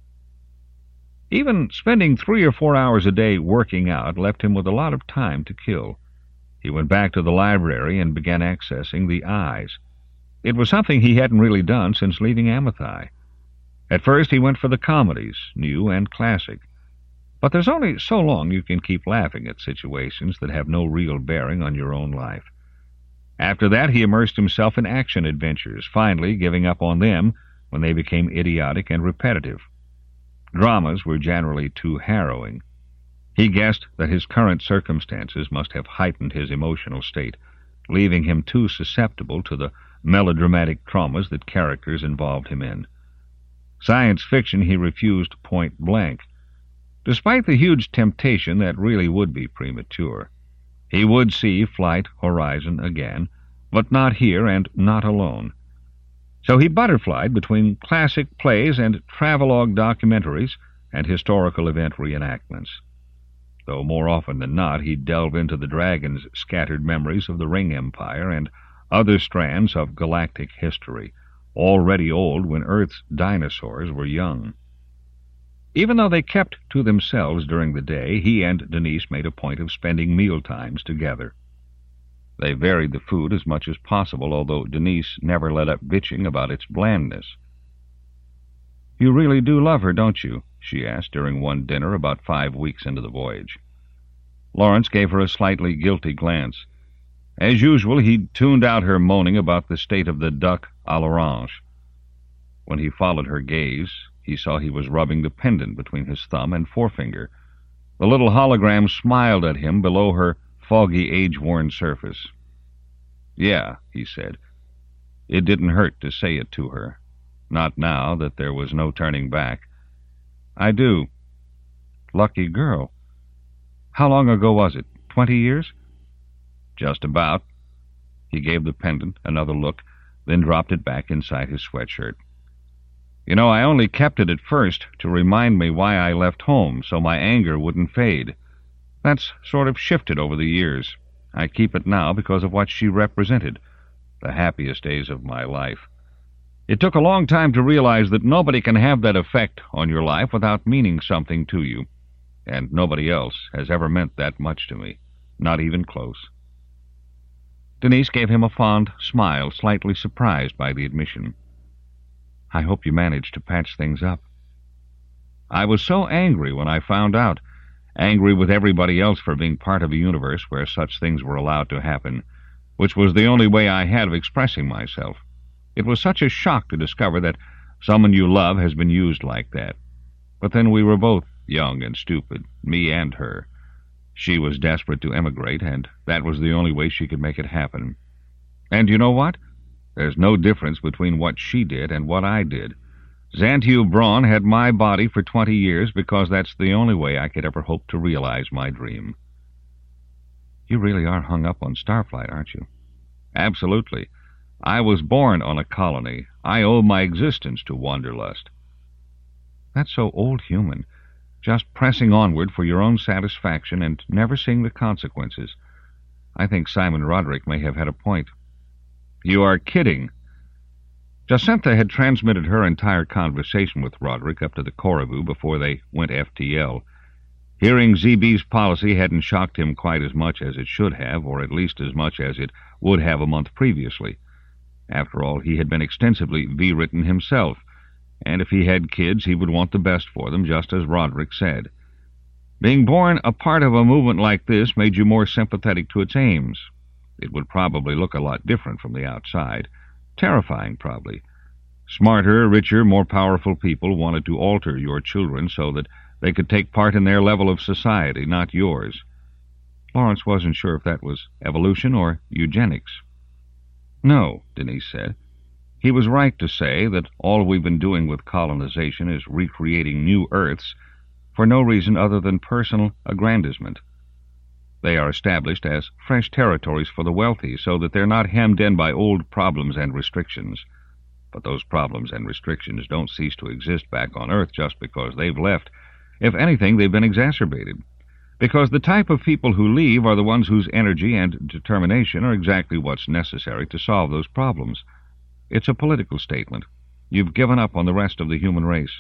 Even spending 3 or 4 hours a day working out left him with a lot of time to kill. He went back to the library and began accessing the eyes. It was something he hadn't really done since leaving Amathai. At first he went for the comedies, new and classic. But there's only so long you can keep laughing at situations that have no real bearing on your own life. After that he immersed himself in action adventures, finally giving up on them when they became idiotic and repetitive. Dramas were generally too harrowing. He guessed that his current circumstances must have heightened his emotional state, leaving him too susceptible to the melodramatic traumas that characters involved him in. Science fiction he refused point blank, despite the huge temptation that really would be premature. He would see Flight Horizon again, but not here and not alone. So he butterflied between classic plays and travelogue documentaries and historical event reenactments. Though more often than not he'd delve into the Dragon's scattered memories of the Ring Empire and other strands of galactic history, already old when Earth's dinosaurs were young. Even though they kept to themselves during the day, he and Denise made a point of spending meal times together. They varied the food as much as possible, although Denise never let up bitching about its blandness. "You really do love her, don't you?" she asked during one dinner about 5 weeks into the voyage. Lawrence gave her a slightly guilty glance. As usual, he'd tuned out her moaning about the state of the duck à l'orange. When he followed her gaze, he saw he was rubbing the pendant between his thumb and forefinger. The little hologram smiled at him below her foggy, age-worn surface. "Yeah," he said. It didn't hurt to say it to her, not now that there was no turning back. "I do." "Lucky girl. How long ago was it? 20 years? "Just about." He gave the pendant another look, then dropped it back inside his sweatshirt. You know, I only kept it at first to remind me why I left home, so my anger wouldn't fade. That's sort of shifted over the years. I keep it now because of what she represented, the happiest days of my life. It took a long time to realize that nobody can have that effect on your life without meaning something to you, and nobody else has ever meant that much to me, not even close. Denise gave him a fond smile, slightly surprised by the admission. I hope you managed to patch things up. I was so angry when I found out, angry with everybody else for being part of a universe where such things were allowed to happen, which was the only way I had of expressing myself. It was such a shock to discover that someone you love has been used like that. But then we were both young and stupid, me and her. She was desperate to emigrate, and that was the only way she could make it happen. And you know what? There's no difference between what she did and what I did. Xanthiou Braun had my body for 20 years because that's the only way I could ever hope to realize my dream. You really are hung up on Starflight, aren't you? Absolutely. I was born on a colony. I owe my existence to Wanderlust. That's so old human, just pressing onward for your own satisfaction and never seeing the consequences. I think Simon Roderick may have had a point. You are kidding. Jacinta had transmitted her entire conversation with Roderick up to the Corriveau before they went FTL. Hearing ZB's policy hadn't shocked him quite as much as it should have, or at least as much as it would have a month previously. After all, he had been extensively V-written himself, and if he had kids, he would want the best for them, just as Roderick said. Being born a part of a movement like this made you more sympathetic to its aims. It would probably look a lot different from the outside. Terrifying, probably. Smarter, richer, more powerful people wanted to alter your children so that they could take part in their level of society, not yours. Lawrence wasn't sure if that was evolution or eugenics. No, Denise said. He was right to say that all we've been doing with colonization is recreating new Earths for no reason other than personal aggrandizement. They are established as fresh territories for the wealthy so that they're not hemmed in by old problems and restrictions. But those problems and restrictions don't cease to exist back on Earth just because they've left. If anything, they've been exacerbated. Because the type of people who leave are the ones whose energy and determination are exactly what's necessary to solve those problems. It's a political statement. You've given up on the rest of the human race.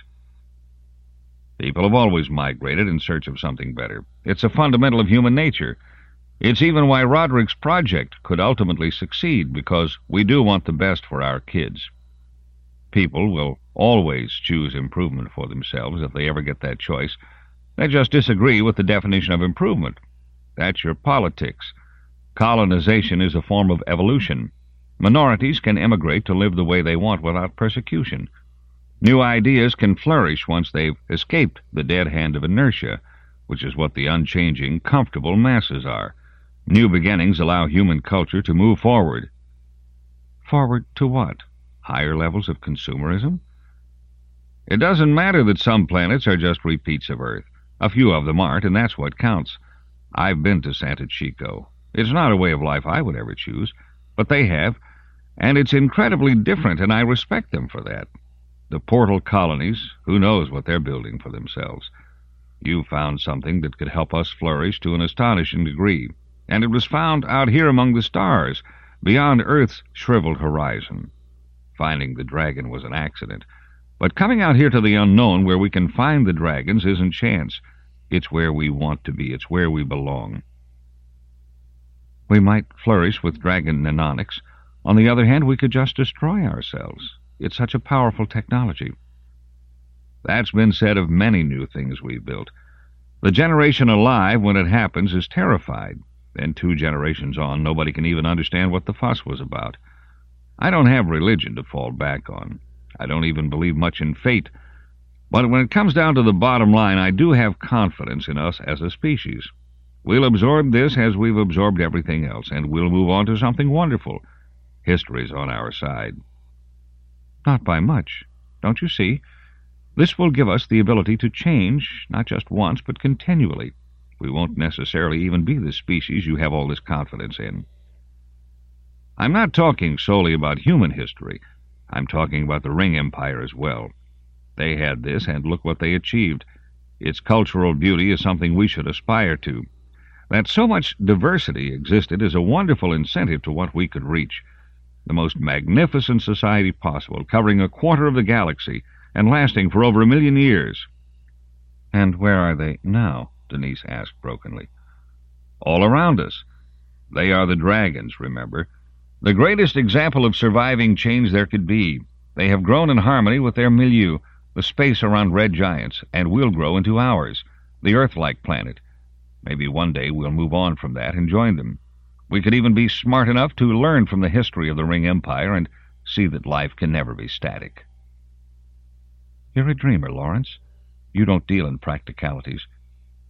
People have always migrated in search of something better. It's a fundamental of human nature. It's even why Roderick's project could ultimately succeed, because we do want the best for our kids. People will always choose improvement for themselves if they ever get that choice. They just disagree with the definition of improvement. That's your politics. Colonization is a form of evolution. Minorities can emigrate to live the way they want without persecution. New ideas can flourish once they've escaped the dead hand of inertia, which is what the unchanging, comfortable masses are. New beginnings allow human culture to move forward. Forward to what? Higher levels of consumerism? It doesn't matter that some planets are just repeats of Earth. A few of them aren't, and that's what counts. I've been to Santo Chico. It's not a way of life I would ever choose, but they have, and it's incredibly different, and I respect them for that. The portal colonies, who knows what they're building for themselves. You found something that could help us flourish to an astonishing degree, and it was found out here among the stars, beyond Earth's shriveled horizon. Finding the dragon was an accident, but coming out here to the unknown where we can find the dragons isn't chance. It's where we want to be. It's where we belong. We might flourish with dragon nanonics. On the other hand, we could just destroy ourselves. It's such a powerful technology. That's been said of many new things we've built. The generation alive when it happens is terrified. Then 2 generations on, nobody can even understand what the fuss was about. I don't have religion to fall back on. I don't even believe much in fate. But when it comes down to the bottom line, I do have confidence in us as a species. We'll absorb this as we've absorbed everything else, and we'll move on to something wonderful. History's on our side. Not by much. Don't you see? This will give us the ability to change, not just once, but continually. We won't necessarily even be the species you have all this confidence in. I'm not talking solely about human history. I'm talking about the Ring Empire as well. They had this, and look what they achieved. Its cultural beauty is something we should aspire to. That so much diversity existed is a wonderful incentive to what we could reach. The most magnificent society possible, covering a quarter of the galaxy and lasting for over 1,000,000 years. "And where are they now?" Denise asked brokenly. "All around us. They are the dragons, remember. The greatest example of surviving change there could be. They have grown in harmony with their milieu, the space around red giants, and will grow into ours, the Earth-like planet. Maybe one day we'll move on from that and join them. We could even be smart enough to learn from the history of the Ring Empire and see that life can never be static." "You're a dreamer, Lawrence. You don't deal in practicalities.